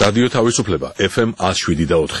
რადიო თავისუფლება FM 107.4.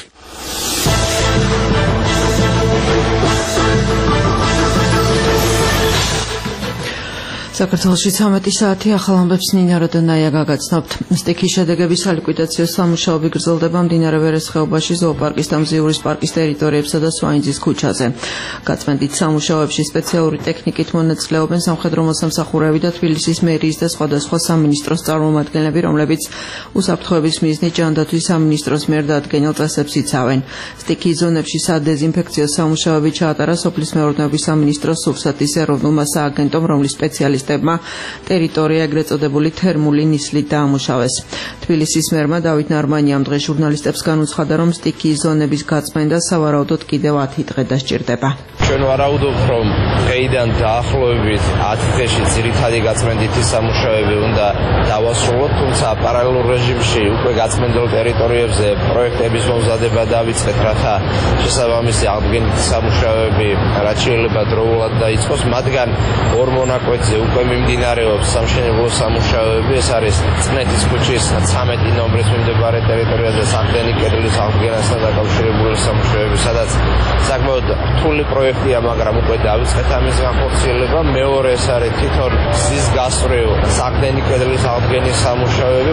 საქართველოში 13 საათი ახალ ამბებს ნინა როდონაია გაგაცნობთ. სტიქის შედეგების სალიკვიდაციო სამუშაოები გრძელდება მდინარე ვერეს ხეობაში, ზოოპარკის და მზიურის პარკის ტერიტორიებსა და სვაინძის ქუჩაზე. გაწმენდით სამუშაოებში სპეციალური ტექნიკით მონაწილეობენ სამხედრო მოსამსახურეები და თბილისის მერიის და სხვადასხვა სამინისტროს წარმომადგენლები, რომლებიც უსაფრთხოების მიზნით ჯანდაცვის სამინისტროს მიერ დადგენილ წესებს იცავენ. სტიქის ზონებში სადეზინფექციო სამუშაოები ჩაატარა სოფლის მეურნეობის სამინისტროს სურსათის ეროვნულმა სააგენტომ, რომლის სპეციალისტ ტერიტორია ეგრეთ წოდებული თერმული ნისლით დაამუშავეს. თბილისის მერმა დავით ნარმანიამ დღეს ჟურნალისტებს განუცხადა, რომ სტიქიის ზონების გაწმენდა სავარაუდოდ კიდევ 10 დღე დასჭირდება. ჩვენ ვარაუდობთ, რომ დღეიდან დაახლოებით 10 დღეში ძირითადი გაწმენდითი სამუშაოები უნდა დავასრულოთ, თუმცა პარალელურ რეჟიმში უკვე გაწმენდილ ტერიტორიებზე პროექტების მომზადება დავიწყეთ, რათა შესაბამისი აღდგენითი სამუშაოები რაც შეიძლება დროულად დაიწყოს, მათგან ორ მონაკვეთზე უკვე მიმდინარეობს სამშენებლო სამუშაოები. ეს არის წყნეთის ქუჩის 13 ნომრის მიმდებარე ტერიტორიაზე საყდენი კედლის აღდგენასთან დაკავშირებული სამუშაოები, სადაც საკმაოდ რთული პროექტია, მაგრამ უკვე დავიწყეთ ამის განხორციელება. მეორე ეს არის თვითონ გზის გასწვრივ საყდენი კედლის აღდგენის სამუშაოები.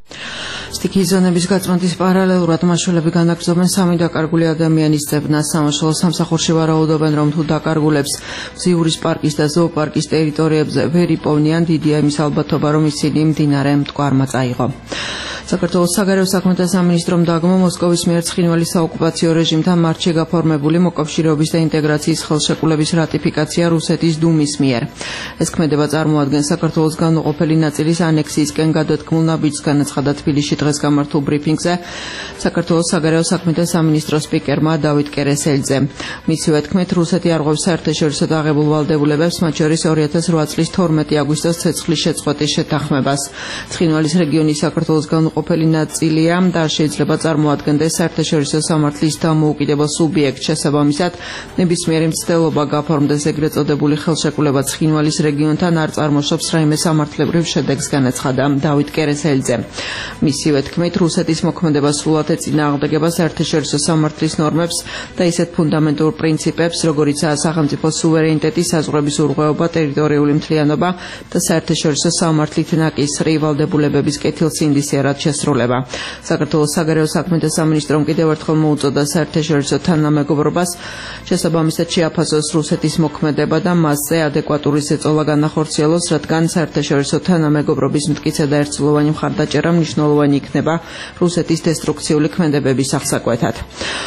სტიქიის ზონების გაწმენდის პარალელურად მაშველები განაგრძობენ სამი დაკარგული ადამიანის ძებნას. სამაშველო სამსახურში ვარაუდობენ, რომ თუ დაკარგულებს მზიურის პარკის და ზოოპარკის ტერიტორიებზე ვერ იპოვნიან, დიდია იმის ალბათობა, რომ ისინი მდინარე მტკვარმა წაიღო. საქართველოს საგარეო საქმეთა სამინისტრომ დაგმო მოსკოვის მიერ ცხინვალის საოკუპაციო რეჟიმთან მარტში გაფორმებული მოკავშირეობის და ინტეგრაციის ხელშეკრულების რატიფიკაცია რუსეთის დუმის მიერ. ეს ქმედება წარმოადგენს საქართველოს განუყოფელი ნაწილის ანექსიისკენ გადადგმულ ნაბიჯს, განაცხადა თბილისში დღეს გამართულ ბრიფინგზე საქართველოს საგარეო საქმეთა სამინისტროს სპიკერმა დავით კერესელიძემ. მისივე თქმით, რუსეთი არღვევს საერთაშორისო დაღებულ ვალდებულებებს, მათ შორის 2008 წლის 12 აგვისტოს ცეცხლის შეწყვეტის შეთანხმებას. ცხინვალის რეგიონის საქართველოს ყოფილი ნაწილია და შეიძლება წარმოადგენდეს საერთაშორისო სამართლის დამოუკიდებელ სუბიექტს. შესაბამისად, ნებისმიერი მცდელობა გაფორმდეს ეგრეთ წოდებული ხელშეკრულება ცხინვალის რეგიონთან არ წარმოშობს რაიმე სამართლებრივ შედეგს, განაცხადა დავით კერესელიძემ. მისივე თქმით, რუსეთის მოქმედება სრულად ეწინააღმდეგება საერთაშორისო სამართლის ნორმებს და ისეთ ფუნდამენტურ პრინციპებს, როგორიცაა სახელმწიფო სუვერენიტეტი, საზღვრების ურღვეობა, ტერიტორიული მთლიანობა და საერთაშორისო სამართლით ნაკისრი ვალდებულებების კეთილსინდისი შესრულება. საქართველოს საგარეო საქმეთა სამინისტრომ კიდევ ერთხელ მოუწოდა საერთაშორისო თანამეგობრობას შესაბამისად შეაფასოს რუსეთის მოქმედება და მასზე ადეკვატური ზეწოლა განახორციელოს, რადგან საერთაშორისო თანამეგობრობის მტკიცე და ერთწლოვანი მხარდაჭერა მნიშვნელოვანი იქნება რუსეთის დესტრუქციული ქმედებების აღსაკვეთად.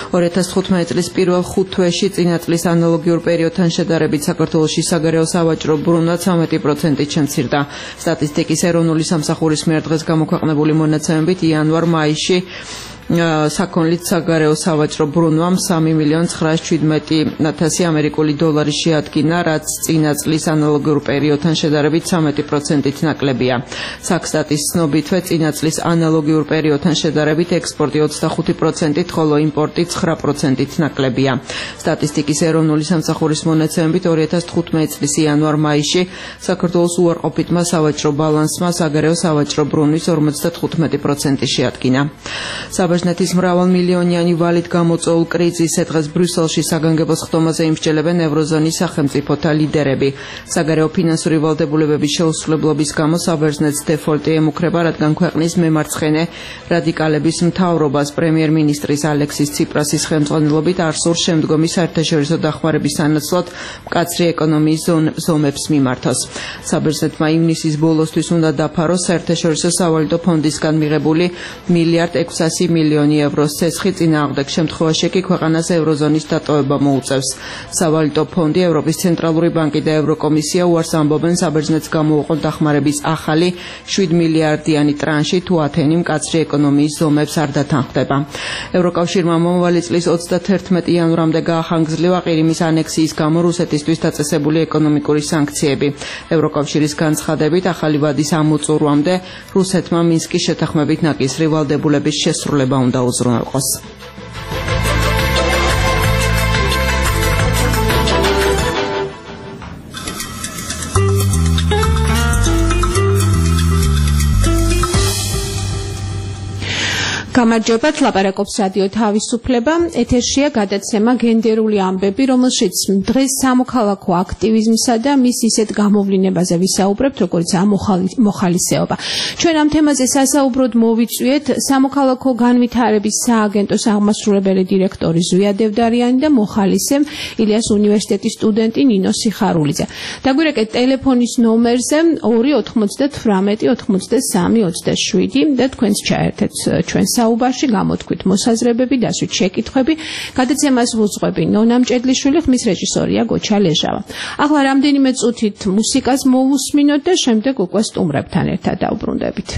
2015 წლის პირველ 5 თვეში წინა წლის ანალოგიურ პერიოდთან შედარებით საქართველოში საგარეო სავაჭრო ბრუნვა 13%-ით შემცირდა. სტატისტიკის ეროვნული სამსახურის მიერ დღეს გამოქვეყნებული მონაცემებით იანვარ-მაისში საქონლით საგარეო სავაჭრო ბრუნვამ 3,917,000 ამერიკული დოლარი შეადგინა, რაც წინა წლის ანალოგიურ პერიოდთან შედარებით 13%-ით ნაკლებია. საქსტატის ცნობითვე წინა წლის ანალოგიურ პერიოდთან შედარებით ექსპორტი 25%-ით, ხოლო იმპორტი 9%-ით ნაკლებია. სტატისტიკის ეროვნული სამსახურის მონაცემებით 2015 წლის იანვარ-მაისში საქართველოს უარყოფითმა სავაჭრო ბალანსმა საგარეო სავაჭრო ბრუნვის 55% შეადგინა. საბერძნეთის მრავალმილიონიანი ვალით გამოწვეულ კრიზისზე დღეს ბრიუსელში საგანგებოს ხდომაზე იმსჯელებენ ევროზონის სახელმწიფოთა ლიდერები. საგარეო ფინანსური ვალდებულებების შეუსრულებლობის გამო საბერძნეთს დეფოლტი ემუქრება, რადგან ქვეყნის მემარცხენე რადიკალების მთავრობას პრემიერ-მინისტრის ალექსის ციპრასის ხელმძღვანელობით არ სურს შემდგომი საერთაშორისო დახმარების სანაცვლოდ მკაცრი ეკონომიის ზომებს მიმართოს. საბერძნეთმა ივნისის ბოლოსთვის უნდა დაფაროს საერთაშორისო სავალუტო ფონდისგან მიღებული 1,600,000,000 ევროს ცეცხლი, წინააღმდეგ შემთხვევაში კი ქვეყანას ევროზონის დატოვება მოუწევს. სავალუტო ფონდი, ევროპის ცენტრალური ბანკი და ევროკომისია უარს ამბობენ საბერძნეთს გამოუყო დახმარების ახალი 7 მილიარდიანი ტრანში, თუ ათენი მკაცრი ეკონომიის ზომებს არ დათანხმდება. ევროკავშირმა მომავალი წლის 31 იანვრამდე გაახანგრძლივა ყირიმის ანექსიის გამო რუსეთისთვის დაწესებული ეკონომიკური სანქციები. ევროკავშირის განცხადებით, ახალი ვადის ამოწურვამდე რუსეთმა მინსკის შეთანხმებით ნაკისრი ვალდებულების შესრულება უნდა უზრუნველყოს. გამარჯობა, ლაპარაკობს რადიო თავისუფლება. ეთერშია გადაცემა გენდერული ამბები, რომელშიც დღეს სამოქალაქო აქტივიზმსა და მის ისეთ გამოვლინებაზე ვისაუბრებთ, როგორც მოხალისეობა. ჩვენ ამ თემაზე სასაუბროდ მოვიწვიეთ სამოქალაქო განვითარების სააგენტოს აღმასრულებელი დირექტორი ზვია დევდარიანი და მოხალისე ილიას უნივერსიტეტის სტუდენტი ნინო სიხარულიძე. დაგვირეკეთ ტელეფონის ნომერზე 298 93 27 და თქვენს ჩაერთეთ ჩვენ საუბარში, გამოთქვით მოსაზრებები, დასვით შეკითხვები. გადაცემას ვუძღვები ნონა მჭედლიშვილი, ხმის რეჟისორია გოჩა ლეჟავა. ახლა რამდენიმე წუთით მუსიკას მოვუსმინოთ და შემდეგ უკვე სტუმრებთან ერთად დავბრუნდებით.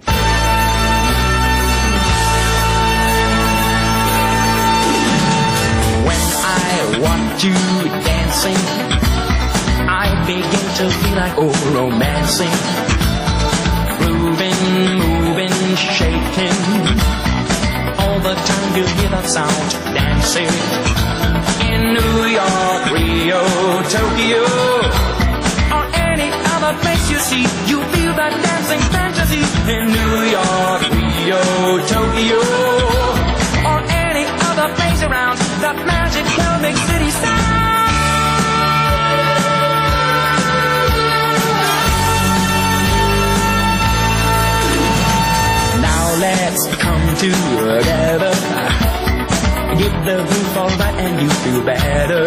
When I watch you dancing, I begin to feel like romancing, moving, shaking. All the time you hear that sound, dancing in New York, Rio, Tokyo, or any other place you see. You feel that dancing fantasy in New York, Rio, Tokyo, or any other place around. That magical big city sound. Let's come together, give the groove all right and you feel better.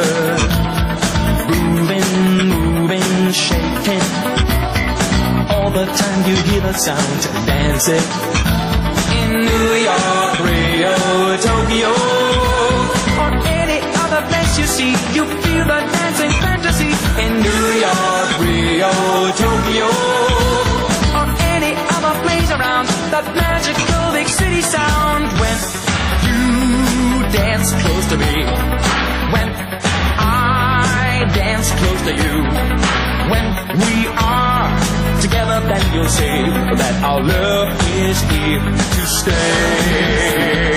Moving, shaking, all the time you hear the sound, dancing in New York, Rio, Tokyo, or any other place you see. You feel the dancing fantasy in New York, Rio, Tokyo, or any other place around. That magical big city sound. When you dance close to me, when I dance close to you, when we are together, then you'll see that our love is here to stay.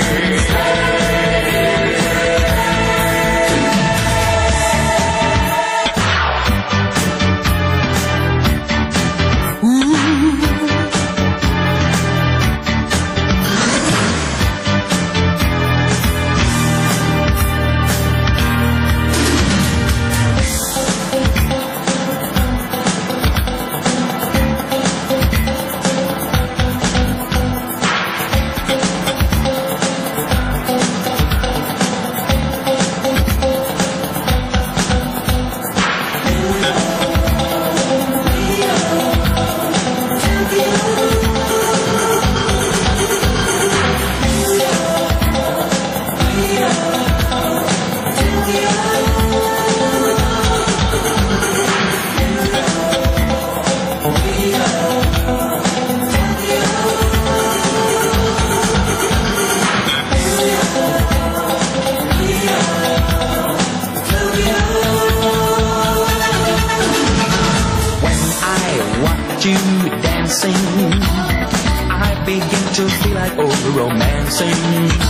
Romancing,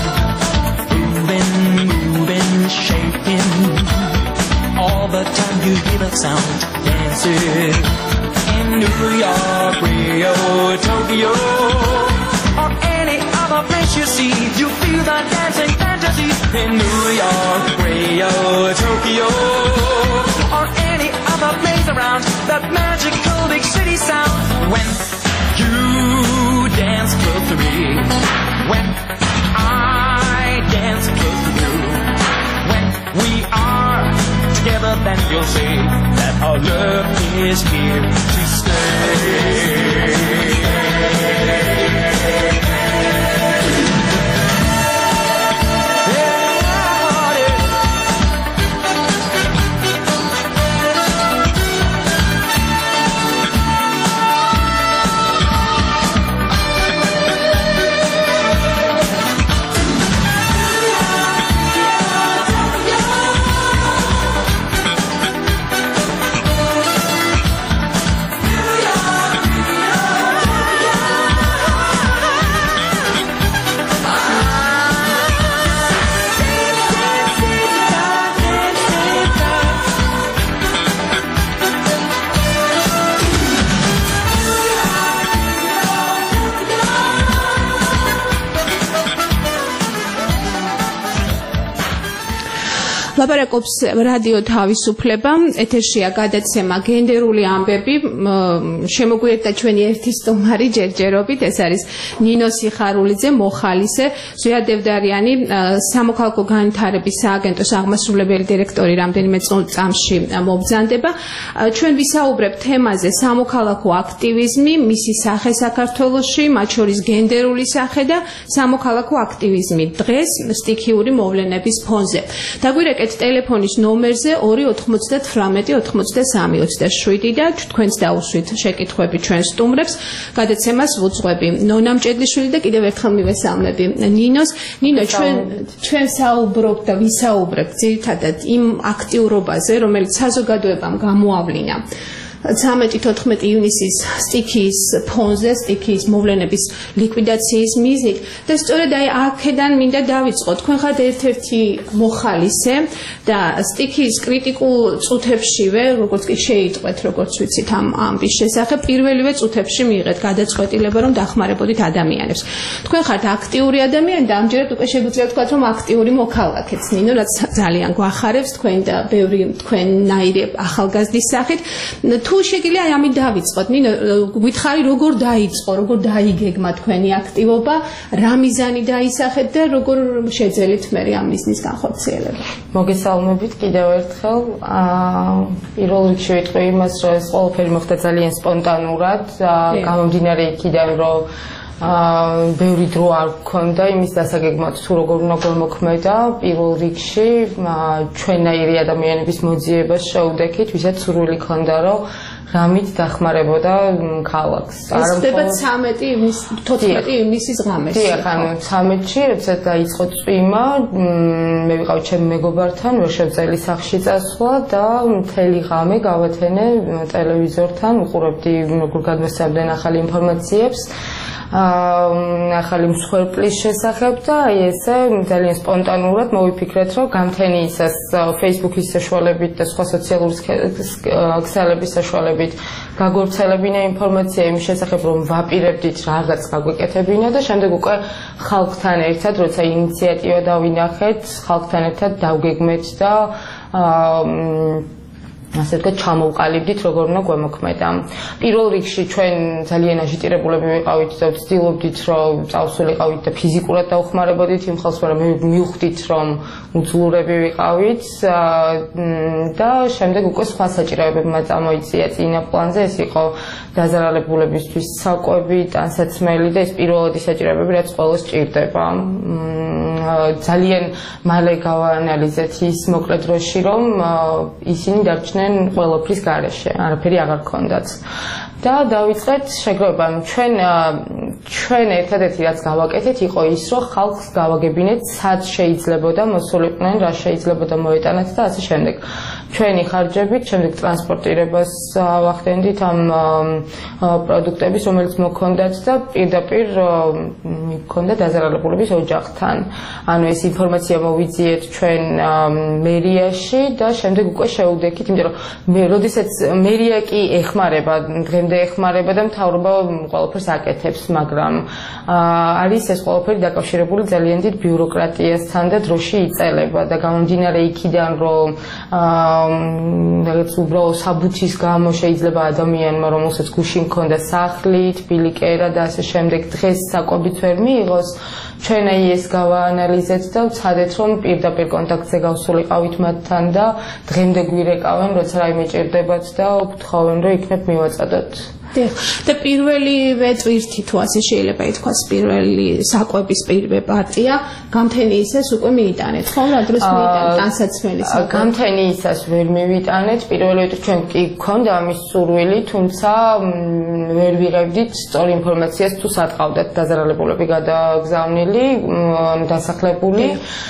moving, shaking. All the time you hear the sound, dancing in New York, Rio, Tokyo, or any other place you see. You feel the dancing fantasy in New York, Rio, Tokyo, or any other place around. That magical big city sound. When you dance close to me, when I dance close to you, when we are together, then you'll see that our love is here to stay. ლაპარაკობს რადიო თავისუფლება, ეთერშია გადაცემა გენდერული ამბები, შემოგვიერთდა ჩვენი ერთი სტუმარი ჯერჯერობით, ეს არის ნინო სიხარულიძე, მოხალისე, ზვია დევდარიანი, სამოქალაქო განვითარების სააგენტოს აღმასრულებელი დირექტორი რამდენიმე წამში მობრძანდება. ჩვენ ვისაუბრებთ თემაზე სამოქალაქო აქტივიზმი, მისი სახე საქართველოში, მათ შორის გენდერული სახე და სამოქალაქო აქტივიზმი დღეს სტიქიური მოვლენების ფონზე. დაგვირეკეთ ტელეფონის ნომერზე 298-93-27 და თქვენც დაუსვით შეკითხვები ჩვენ სტუმრებს. გადაცემას ვუძღვები ნონა მჭედლიშვილი და კიდევ ერთხელ მივესალმები ნინოს. ნინო, ჩვენ საუბრობთ და ვისაუბრებთ ძირითადად იმ აქტიურობაზე, რომელიც საზოგადოებამ გამოავლინა 13-14 ივნისის სტიქიის ფონზე, სტიქიის მოვლენების ლიკვიდაციის მიზნით და სწორედ აქედან მინდა დავიწყოთ. თქვენ ხართ ერთ-ერთი მოხალისე და სტიქიის კრიტიკულ წუთებშივე, როგორც კი შეიტყვეთ, როგორც ვიცით ამ ამბის შესახებ, პირველივე წუთებში მიიღეთ გადაწყვეტილება, რომ დახმარებოდით ადამიანებს. თქვენ ხართ აქტიური ადამიანი და ამჯერად უკვე შეგვიძლია ვთქვათ, რომ აქტიური მოქალაქეც, ნინო, რაც ძალიან გვახარებს თქვენ და ბევრი თქვენნაირი ახალგაზრდის სახით. თუ შეგიძლია ამით დავიწყოთ, ნინო, გითხარი როგორ დაიწყო, როგორ დაიგეგმა თქვენი აქტივობა, რა მიზანი დაისახეთ და როგორ შეძელით მე ამ მიზნის განხორციელება. მოგესალმებით კიდევ ერთხელ. პირველ რიგში ვიტყვი იმას, რომ ეს ყველაფერი მოხდა ძალიან სპონტანურად, გამომდინარე იქიდან, რომ ბევრი დრო არ გქონდა იმის დასაგეგმად, თუ როგორ უნდა მოქმედა. პირველ რიგში ჩვენნაირი ადამიანების მოძიებას შეუდექით, ვისაც სურვილი ჰქონდა, რომ რამით დახმარებოდა ქალაქს. ეს ხდება 14 ივნისის ღამეს. დიახ, ანუ 13-ში, როდესაც დაიწყო წვიმა, მე ვიყავ ჩემ მეგობართან, ვერ შევძელი სახლში წასვლა და მთელი ღამე გავათენე ტელევიზორთან, ვუყურებდი როგორ გადმოსცემდნენ ახალი ინფორმაციებს. ახალი მსხვერპლის შესახებ და ესე ძალიან სპონტანურად მოვიფიქრეთ, რომ გამთენიისას Facebook-ის საშუალებით და სხვა სოციალური ქსელების საშუალებით გაგორცელებინა ინფორმაცია იმის შესახებ, რომ ვაპირებდით რაღაც გაგვეკეთებინა და შემდეგ უკვე ხალხთან ერთად, როცა ინიციატივა დავინახეთ, ხალხთან ერთად დავგეგმეთ და ასე ვთქვათ, ჩამოვყალიბდით, როგორ უნდა გვემოქმედა. პირველ რიგში ჩვენ ძალიან აჟიტირებულები ვიყავით და ვცდილობდით, რომ წავსულიყავით და ფიზიკურად დავხმარებოდით იმ ხალხს, მაგრამ მივხვდით, რომ უძლურები ვიყავით და შემდეგ უკვე სხვა საჭიროებებმა წამოიწია წინა პლანზე. ეს იყო დაზარალებულებისთვის საკვები, ტანსაცმელი და ეს პირველადი საჭიროებები, რაც ყველას ჭირდება. ძალიან მალე გავაანალიზეთ ის მოკლე დროში, რომ ისინი დარჩნენ ყველაფრის გარეშე, არაფერი აღარ ჰქონდათ. და დავიწყეთ შეგროვება. ჩვენ ერთადერთი რაც გავაკეთეთ იყო ის, რომ ხალხს გავაგებინეთ, სად შეიძლებოდა მოსულიყვნენ, რა შეიძლებოდა მოეტანათ და ასე შემდეგ. ჩვენი ხარჯებით, შემდეგ ტრანსპორტირებას ვახდენდით ამ პროდუქტების, რომელიც მოქონდათ და პირდაპირ მქონდა დაზარალებულების ოჯახთან. ანუ ეს ინფორმაცია მოვიძიეთ ჩვენ მერიაში და შემდეგ უკვე შევუდექით, იმიტომ რომ როდესაც მერია კი ეხმარება, დღემდე ეხმარება და მთავრობა ყველაფერს აკეთებს, მაგრამ არის ეს ყველაფერი დაკავშირებული ძალიან დიდ ბიუროკრატიასთან და დროში იწელება და გამომდინარე იქიდან, რომ რაღაც უბრალოდ საბუთის გამო შეიძლება ადამიანმა, რომელსაც გუში მქონდა სახლი, თბილი კერა და ასე შემდეგ, დღეს საკვებიც ვერ მიიღოს. ჩვენ ეს გავაანალიზეთ და ვცადეთ, რომ პირდაპირ კონტაქტზე გავსულიყავით მათთან და დღემდე გვირეკავენ, როცა რაიმე ჭირდებათ და გთხოვენ, რომ იქნებ მივაწოდოთ. და პირველივე წვირთი, თუ ასე შეიძლება ითქვას, პირველი საკვების პირველი პარტია გამთენიისას უკვე მიიტანეთ, ხო? რა დროს მიიტანეთ ტანსაცმელი საკვები? გამთენიისას ვერ მივიტანეთ, პირველი ჩვენ კი გქონდა ამის სურვილი, თუმცა ვერ ვიღებდით სწორ ინფორმაციას, თუ სად ყავდათ დაზარალებულები გადაგზავნილი, დასახლებული.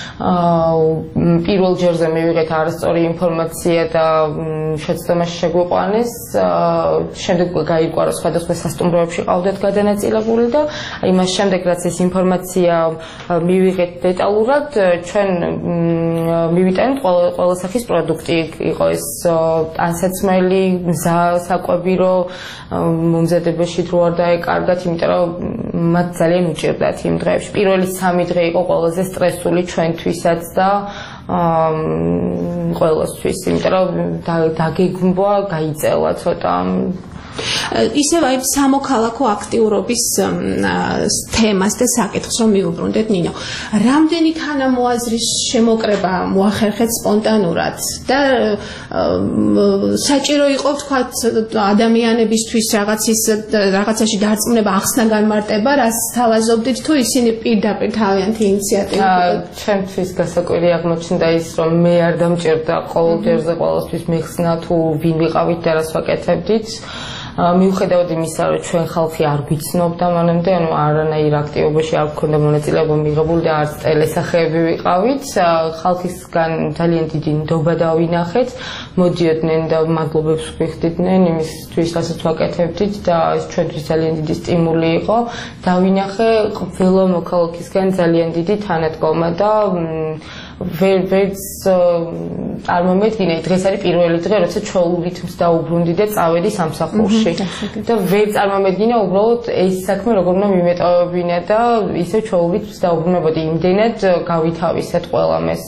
პირველ ჯერზე მივიღეთ არასწორი ინფორმაცია და შეცდომაში შეგვიყვანეს, შემდეგ გაიგო რომ სხვადასხვა სასტუმროებში ყავდათ გადანაწილებული და იმას შემდეგ რაც ეს ინფორმაცია მივიღეთ დეტალურად, ჩვენ მივიტანეთ ყველა სახის პროდუქტი, იყო ეს ტანსაცმელი, საკვები, რომ მომზადებაში დრო არ დაეკარგათ, იმიტომ რომ მათ ძალიან უჭირდათ იმ დღეებში. პირველი 3 დღე იყო ყველაზე სტრესული ჩვენთვისაც და ყველასთვის, იმიტომ რომ დაგეგმვა, გაიწელა ცოტა ისევ აი სამოქალაქო აქტიურობის თემას და საკითხს რომ მიუბრუნდეთ ნინო. რამდენი თანამოაზრის შემოკრება მოახერხეთ სპონტანურად და საჭირო იყო თქვათ ადამიანებისთვის რაღაცაში დარწმუნება ახსნა განმარტება, რას თავაზობდით თუ ისინი პირდაპირ თავიანთი ინიციატივა? ჩემთვის გასაკვირი აღმოჩნდა ის, რომ მე არ დამჭირდა ყოველ ჯერზე ყოველთვის მეხსნა თუ ვინ ვიყავით და რას ვაკეთებდით. მიუხედავად იმისა, რომ ჩვენ ხალხი არ გვიცნობდა მანამდე, ანუ არანაირ აქტივობაში არ გვქონდა მონაწილეობა მიღებული და არც ტელესახეები ვიყავით, ხალხისგან ძალიან დიდი ნდობა დავინახეთ, მოდიოდნენ და მადლობებს ვიხდიდნენ იმისთვის, რასაც ვაკეთებდით და ეს ჩვენთვის ძალიან დიდი სტიმული იყო. დავინახე ყველა მოქალაქისგან ძალიან დიდი თანადგომა და ვერც არ მომედგინა, დღეს არის პირველი დღე, როცა ჩვეულით დაუბრუნდი და წავედი სამსახურში. და ვერც არ მომედგინა უბრალოდ ეს საქმე როგორ უნდა მიმეტოვებინა და ისე ჩვეულით დაუბრუნებოდი. იმდენად გავითავისეთ ყველამ ეს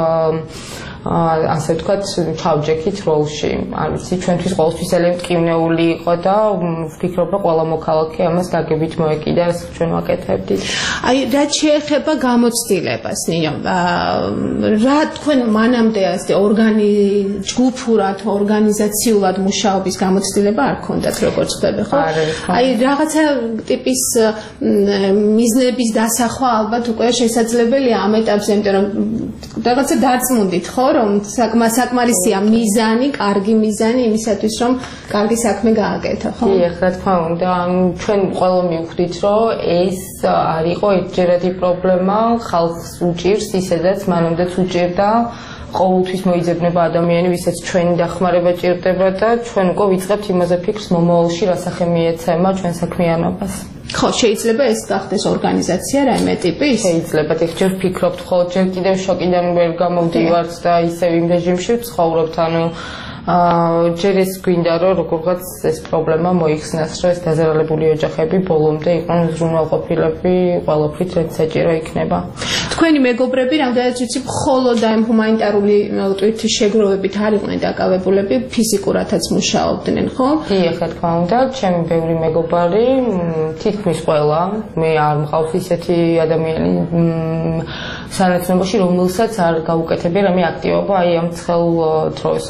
ასე ვთქვათ, ჩავჯექით როლში. არ ვიცი, ჩვენთვის ყოველთვის ძალიან მტკივნეული იყო და ვფიქრობ, რომ ყველა მოქალაქე ამას გაგებით მოეკიდა, რაც ჩვენ ვაკეთებდით. აი, რაც შეეხება გამოცდილებას, ნინო, რა თქვენ მანამდე ასე ჯგუფურად, ორგანიზაციულად მუშაობის გამოცდილება არ ქონდათ, როგორც ხდება, ხო? აი, რაღაცა ტიპის მიზნების დასახვა ალბათ უკვე შესაძლებელია ამ ეტაპზე, იმიტომ რომ რაღაცა დარწმუნდით, ხო? რომ საკმარისია მიზანი, კარგი მიზანი იმისათვის, რომ კარგი საქმე გააკეთო, ხო? დიახ, რა თქმა უნდა, ჩვენ ყველა მივხვდით, რომ ეს არ იყო ერთჯერადი პრობლემა, ხალხს უჭირს ისედაც მანამდეც უჭირდა, ყოველთვის მოიძებნება ადამიანი, ვისაც ჩვენი დახმარება ჭირდება და ჩვენ უკვე ვიწყებთ იმაზე ფიქრს, მომავალში რა სახე მიეცემა ჩვენ საქმიანობას. ხო, შეიძლება ეს გახდეს ორგანიზაცია რაიმე ტიპის? შეიძლება, ჯერ ვფიქრობთ, ხო, ჯერ კიდევ შოკიდან ვერ გამოვდივართ და ისევ იმ რეჟიმში ვცხოვრობთ, ანუ ჯერ ეს გვინდა, რომ როგორღაც ეს პრობლემა მოიხსნას, რომ ეს დაზარალებული ოჯახები ბოლომდე იყვნენ უზრუნველყოფილები, ყველაფრით რაც საჭირო იქნება. თქვენი მეგობრები, რამდენიც ვიცი, მხოლოდ ამ ჰუმანიტარული ტვირთის შეგროვებით არ იყვნენ დაკავებულები, ფიზიკურადაც მუშაობდნენ, ხო? დიახ, რა თქმა უნდა, ჩემი ბევრი მეგობარი, თითქმის ყველა, მე არ მყავს ისეთი ადამიანი სანაცნობოში, რომელსაც არ გაუკეთებია რამე აქტივობა აი ამ ცხელ დროს,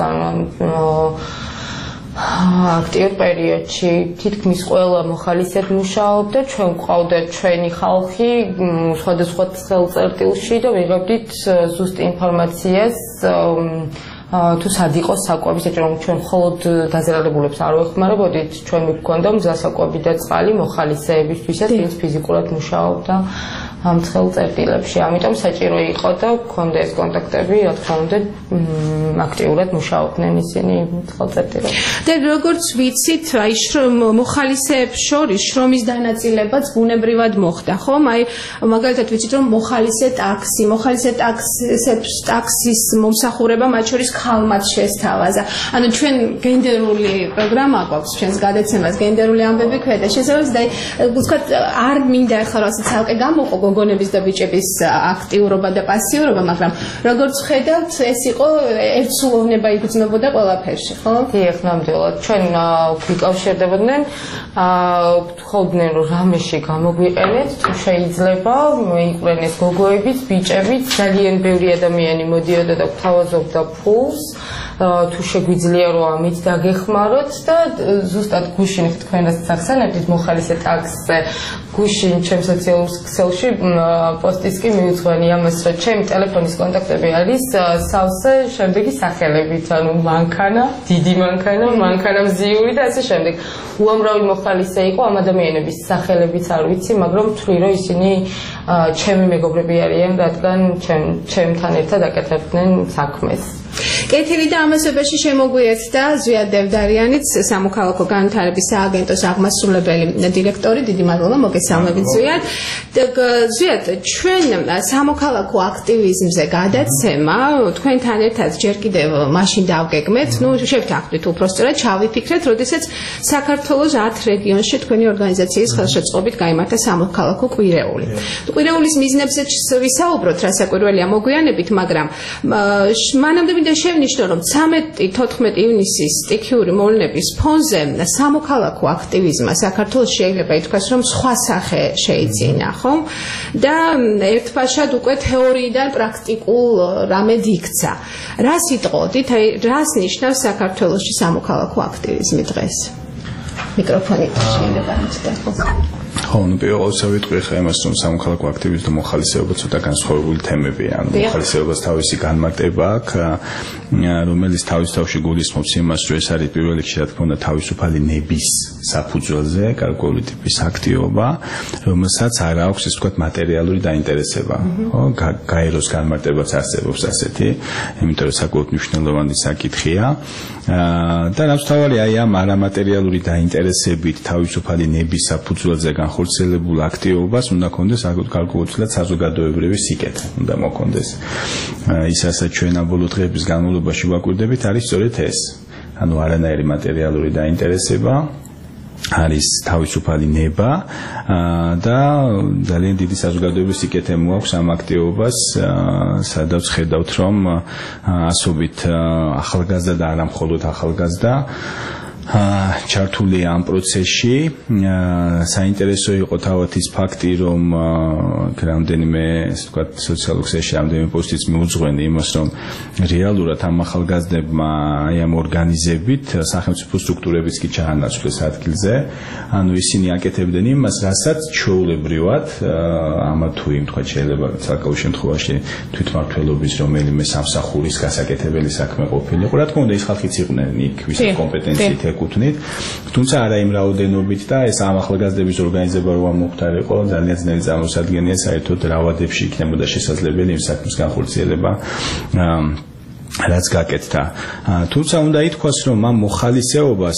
აქტიურ პერიოდში თითქმის ყველა მოხალისედ მუშაობდა, ჩვენ გვყავდა ჩვენი ხალხი სხვადასხვა ცხელწერტილში და ვიღებდით ზუსტ ინფორმაციას თუ სად იყოს საკვები, საჭირო რომ ჩვენ მხოლოდ დაზარალებულებს არ ვეხმარებოდით, ჩვენ გვქონდა მზასაკვები და წყალი მოხალისეებისთვისაც, ვინც ფიზიკურად მუშაობდა ამ ცხელწერტილებში. ამიტომ საჭირო იყო და გქონდა ეს კონტაქტები, რა თქმა უნდა, აქტიურად მუშაობდნენ ისინი ცხელწერტილებში. და როგორც ვიცით, აი მოხალისეებს შორის შრომის დანაწილებაც ბუნებრივად მოხდა, ხომ? აი მაგალითად ვიცით, რომ მოხალისე ტაქსის მომსახურება მათ შორის ქალმაც შესთავაზა. ანუ ჩვენ გენდერული პროგრამა გვაქვს, ჩვენს გადაცემას გენდერული ამბები ქვედა. შესაძლოა და ვთქვათ, არ მინდა ახლა რასაც ცალკე გამოვყო გოგონების და ბიჭების აქტიურობა და პასიურობა, მაგრამ როგორც ხედავთ, ეს იყო ერთსულოვნება იგრძნობოდა ყველაფერში, ხო? დიახ, ნამდვილად. ჩვენ ვიკავშირდებოდნენ, გთხოვდნენ, რომ რამეში გამოგვიყენეთ, თუ შეიძლება, იყვნენ ეს გოგოებიც, ბიჭებიც, ძალიან ბევრი ადამიანი მოდიოდა და გვთავაზობდა ფულს, თუ შეგვიძლია რომ ამით დაგეხმაროთ და ზუსტად გუშინ თქვენას ახსენებთ მოხალისე ტაქსზე გუშინ ჩემ სოციალურ ქსელში პოსტის კი მიუძღვენი ამას რომ ჩემი ტელეფონის კონტაქტები არის სავსე შემდეგი სახელებით, ანუ მანქანა, დიდი მანქანა, მანქანა მზიური და ასე შემდეგ. უამრავი მოხალისე იყო, ამ ადამიანების სახელებიც არ ვიცი, მაგრამ ვთვლი რომ ისინი ჩემი მეგობრები არიან, რადგან ჩემთან ერთად აკეთებდნენ საქმეს. კეთილი და ამასობაში შემოგვიერთდა ზვიად დევდარიანიც, სამოქალაქო განვითარების სააგენტოს აღმასრულებელი დირექტორი. დიდი მადლობა, მოგესალმებით ზვიად. ზვიად, ჩვენ სამოქალაქო აქტივიზმზე გადაცემა თქვენთან ერთად ჯერ კიდევ მაშინ დავგეგმეთ, შევთანხმდით უბრალოდ ჩავიფიქრეთ, როდესაც საქართველოს 10 რეგიონში თქვენი ორგანიზაციის ხელშეწყობით გაიმართა სამოქალაქო კვირეული. კვირეულის მიზნებზეც ვისაუბროთ, რასაკვირველია მოგვიანებით, მაგრამ მანამდე მინდა შევნიშნო, რომ 13-14 ივნისის სტიქიური მოვლენების ფონზე სამოქალაქო აქტივიზმმა საქართველოს შეიძლება ითქვას, რომ სხვა სახე შეიძინა, ხო? და ერთფაშად უკვე თეორიიდან პრაქტიკულ რამედ იქცა. რას იტყოდით, რას ნიშნავს საქართველოში სამოქალაქო აქტივიზმი დღეს? მიკროფონი შეიძლება მიცდეთ. ხო, პირველ ყოვლისა ვიტყვი ხა იმას, რომ სამოქალაქო აქტივიზმი და მოხალისეობა ცოტა განსხვავებული თემებია. მოხალისეობას თავისი განმარტება აქვს, რომელიც თავის თავში გულისხმობს იმას, რომ ეს არის პირველ რიგში რა თქმა უნდა თავისუფალი ნების საფუძველზე გარკვეული ტიპის აქტივობა, რომელსაც არ აქვს ისე ვთქვათ მატერიალური დაინტერესება. ხო, გაეროს განმარტებაც არსებობს ასეთი, იმიტომ რომ საკმაოდ მნიშვნელოვანი საკითხია. და რამთავარი აი ამ არამატერიალური დაინტერესებით თავისუფალი ნების საფუძველზე განხორციელებულ აქტივობას უნდა კონდეს გარკვეულწილად საზოგადოებრივი სიკეთე უნდა მოქონდეს. ის რასაც ჩვენ ამ ბოლო დღეების განმავლობაში ვაკვირდებით არის სწორედ ეს. ანუ არანაირი მატერიალური დაინტერესება არის თავისუფალი ნება და ძალიან დიდი საზოგადოების სიკეთე მოაქვს ამ აქტივობას, სადაც ხედავთ რომ ასობით ახალგაზრდა და არა მხოლოდ ახალგაზრდა ჩართული ამ პროცესში. საინტერესო იყო თავად ის ფაქტი, რომ რამდენიმე, ასე ვთქვათ, სოციალურ ქსელში რამდენიმე პოსტიც მიუძღვენი იმას, რომ რეალურად ამ ახალგაზრდებმა აი ამ ორგანიზებით სახელმწიფო სტრუქტურებიც კი ჩაანაცვლეს ადგილზე. ანუ ისინი აკეთებდნენ იმას, რასაც ჩვეულებრივად ამა თუ იმ თქვა შეიძლება საკაუში შემთხვევაში თვითმმართველობის რომელიმე სამსახურის გასაკეთებელი საქმე ყოფილიყო. რა თქმა უნდა, ის ხალხიც იყვნენ იქ, ვისაც კომპეტენციით ეკუთვნით. თუმცა არა იმ რაოდენობით და ეს ამ ახალგაზრდების ორგანიზება რო მოხდარიყო, ძალიან ძნელი წარმოსადგენია საერთოდ რაოდებში იქნებოდა შესაძლებელი იმ საქმის განხორციელება. რაც გაკეთდა. თუმცა უნდა ითქვას, რომ ამ მოხალისეობას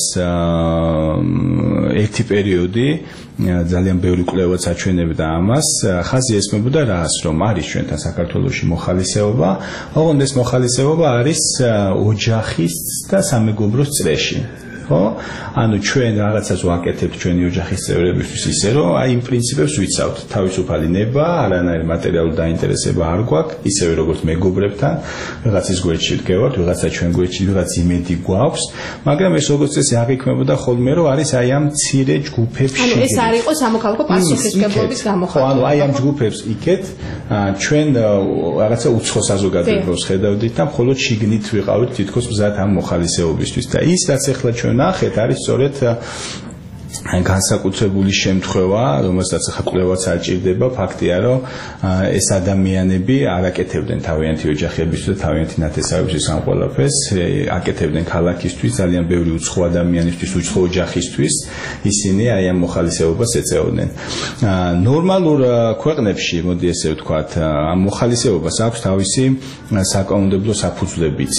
ერთი პერიოდი ძალიან ბევრი კვლევაც აჩვენებდა ამას, ხაზი ესმებოდა რას, რომ არის ჩვენთან საქართველოში მოხალისეობა, ოღონდ ეს მოხალისეობა არის ოჯახის და სამეგობროს წრეში. ხო? ანუ ჩვენ რაღაცას ვაკეთებთ ჩვენი ოჯახის წევრებისთვის ისე, რომ აი იმ პრინციპებს ვიცავთ. თავისუფალი ნება, არანაირი მატერიალური დაინტერესება არ გვაქვს, ისევე როგორც მეგობრებთან, ვიღაცის გვერდში ვდგევართ, ვიღაცა ჩვენ გვერდში, ვიღაც იმედი გვაქვს, მაგრამ ეს როგორც წესი აღიქმებოდა ხოლმე, რომ არის აი ამ მცირე ჯგუფებში. ანუ ეს არ იყო სამოქალაქო პასუხისმგებლობის გამოხატვა. ანუ აი ამ ჯგუფებს იქეთ ჩვენ რაღაცა უცხო საზოგადოებას ხედავდით და მხოლოდ შიგნით ვიყავით თითქოს მზად ამ მოხალისეობისთვის და ის რაც ახლა ჩვენ ნახეთ არის სწორედ განსაკუთრებული შემთხვევა, რომელსაც ახლა კვლევაც არ ჭირდება, ფაქტია, რომ ეს ადამიანები არ აკეთებდნენ თავიანთი ოჯახებისთვის და თავიანთი ნათესავებისთვის ამ ყველაფერს, აკეთებდნენ ქალაქისთვის, ძალიან ბევრი უცხო ადამიანისთვის, უცხო ოჯახისთვის, ისინი აი ამ მოხალისეობას ეწეოდნენ. ნორმალურ ქვეყნებში, მოდი ესე ვთქვათ, ამ მოხალისეობას აქვს თავისი საკანონმდებლო საფუძვლებიც.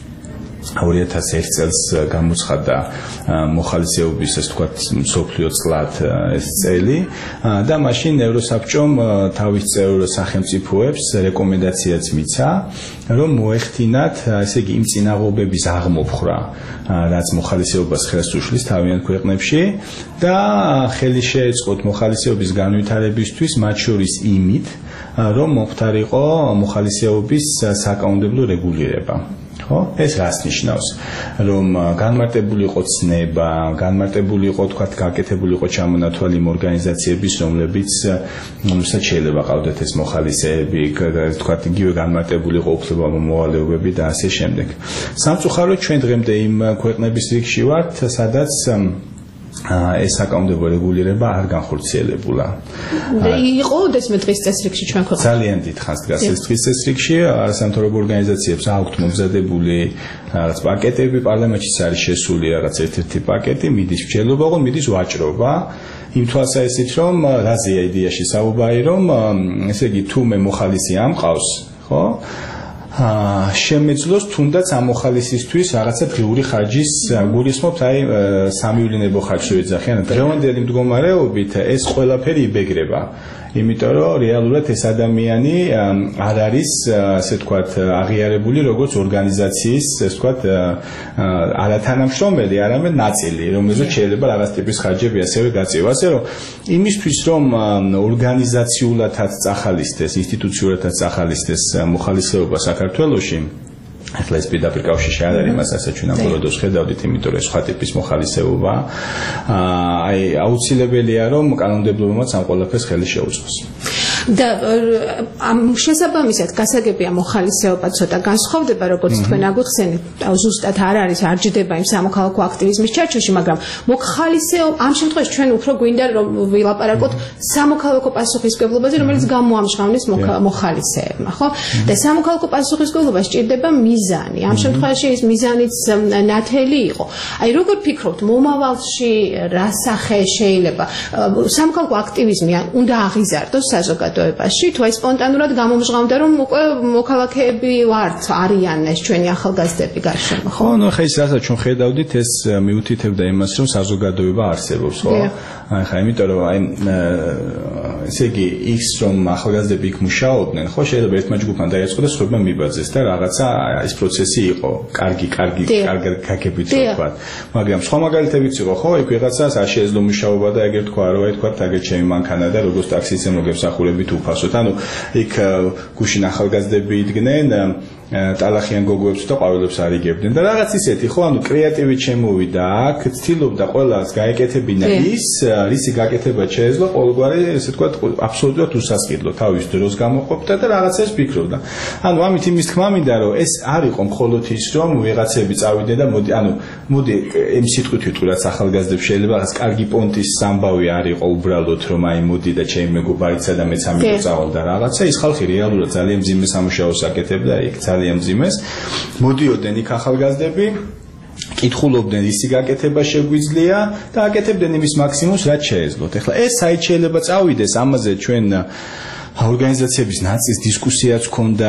2001 წელს გამოცხადდა მოხალისეობის, ასე ვთქვათ, მსოფლიო წლად ეს წელი და მაშინ ევროსაბჭომ თავის წევრ სახელმწიფოებს რეკომენდაციაც მიცა, რომ მოეხდინათ, ესე იგი, იმ წინაღობების აღმოფხვრა, რაც მოხალისეობას ხელს უშლის თავიანთ ქვეყნებში და ხელი შეეწყოთ მოხალისეობის განვითარებისთვის, მათ შორის იმით, რომ მომხდარიყო მოხალისეობის საკანონმდებლო რეგულირება. ხო? ეს რას ნიშნავს? რომ განმარტებული იყო ცნება, განმარტებული იყო, თქვათ, გაკეთებული იყო ჩამონათვალი იმ ორგანიზაციების, რომელსაც შეიძლება ყავდეთ ეს მოხალისეები, თქვათ, იგივე განმარტებული იყო უფლება-მოვალეობები და ასე შემდეგ. სამწუხაროდ ჩვენ დღემდე იმ ქვეყნების რიგში ვართ, სადაც ეს საკანონმდებლო რეგულირება არ განხორციელებულა. იყო ოდესმე დღის წესრიგში ჩვენ ქვეყანაში. ძალიან დიდხანს დგას ეს დღის წესრიგში, არასამთავრობო ორგანიზაციებს აქვთ მომზადებული რაღაც პაკეტები, პარლამენტში არის შესული რაღაც ერთ-ერთი პაკეტი, მიდის მსჯელობა, ოღონდ მიდის ვაჭრობა. იმ თვალსაზრისით, რომ რაზეა იდეაში საუბარი, რომ ესე იგი თუ მე მოხალისი ამყავს, ხო? შემეძლოს თუნდაც ამ მოხალისისთვის რაღაცა დღიური ხარჯის გულისხმობთ აი სამივლინებო ხარჯს ვეძახიან დღევანდელი მდგომარეობით ეს ყველაფერი იბეგრება იმიტომ რომ რეალურად ეს ადამიანი არ არის ასე ვთქვათ აღიარებული როგორც ორგანიზაციის ასე ვთქვათ არათანამშრომელი არამედ ნაწილი რომელზეც შეიძლება რაღაც ტიპის ხარჯები ასევე გაწევა ასე რომ იმისთვის რომ ორგანიზაციულადაც წახალისდეს ინსტიტუციურადაც წახალისდეს მოხალისეობა საქართველოში ახლა ეს პირდაპირ კავშირში არ არის მას ასე ჩვენ ამბოლოდოს ხედავდით იმიტომ რომ სხვა ტიპის მოხალისეობა აი აუცილებელია რომ კანონმდებლობამაც ამ ყველაფერს ხელი შეუწყოს და ამ შესაბამისად გასაგებია მოხალისეობა ცოტა განსხვავდება როგორც თქვენ აგვიხსენეთ ზუსტად არ არის არ ჯდება იმ სამოქალაქო აქტივიზმის ჩარჩოში მაგრამ მოხალისეობა ამ შემთხვევაში ჩვენ უფრო გვინდა რომ ვილაპარაკოთ სამოქალაქო პასუხისმგებლობაზე რომელიც გამოამჟღავნეს მოხალისეებმა ხო და სამოქალაქო პასუხისმგებლობა სჭირდება მიზანი ამ შემთხვევაში ეს მიზანიც ნათელი იყო აი როგორ ფიქრობთ მომავალში რა სახე შეიძლება სამოქალაქო აქტივიზმი უნდა აღიზარდოს საზოგადოებაში თუ აი სპონტანურად გამომჟღავნდა რომ უკვე მოქალაქეები ვართ არიან ეს ჩვენი ახალგაზრდები გარშემო ხო ნუ ხა ის რასაც ჩვენ ხედავდით ეს მიუთითებდა იმას რომ საზოგადოება არსებობს ხო ხა იმიტომ რომ აი ესე იგი ის რომ ახალგაზრდები იქ მუშაობდნენ ხო შეიძლება ერთმა ჯგუფმა დაიწყო და სხვებმა მიბაძეს და რაღაცა ეს პროცესი იყო კარგი გაგებით ვთქვათ მაგრამ სხვა მაგალითებიც იყო ხო იქ ვიღაცას არ შეეძლო მუშაობა და ეგრე თქვა რომ აი თქვა თაგე ჩემი მანქანა და როგორც ტაქსის მოგებს ახურებით უფასოდ ანუ იქ გუშინ ახალგაზრდები იდგნენ ტალახიან გოგოებს და ყვავილებს არიგებდნენ და რაღაც ისეთი ხო ანუ კრეატივით შემოვიდა აქ ცდილობდა ყველას გაეკეთებინა ის რისი გაკეთება შეეძლო ყოველგვარი ესე ვთქვათ აბსოლუტურად უსასყიდლო თავის დროს გამოყოფდა და რაღაცას ფიქრობდა ანუ ამით იმის თქმა მინდა რომ ეს არ იყო მხოლოდ ის რომ ვიღაცები წავიდნენ და მოდი იმ სიტყვით ვიტყვი ახალგაზრდებს შეიძლება რაღაც კარგი პონტის სამბავი არ იყო უბრალოდ რომ აი მოდი და ჩემი მეგობარიცა და მეც ამიტომ წავალ და რაღაცა ის ხალხი რეალურად ძალიან მძიმე სამუშაოს აკეთებდა იქ ძალიან მძიმეს მოდიოდნენ იქ ახალგაზრდები კითხულობდნენ ისი გაკეთება შეგვიძლია და აკეთებდნენ იმის მაქსიმუმს რაც შეეძლოთ ეხლა ეს საით შეიძლება წავიდეს ამაზე ჩვენ ორგანიზაციების ნაწის დისკუსიაც ქონდა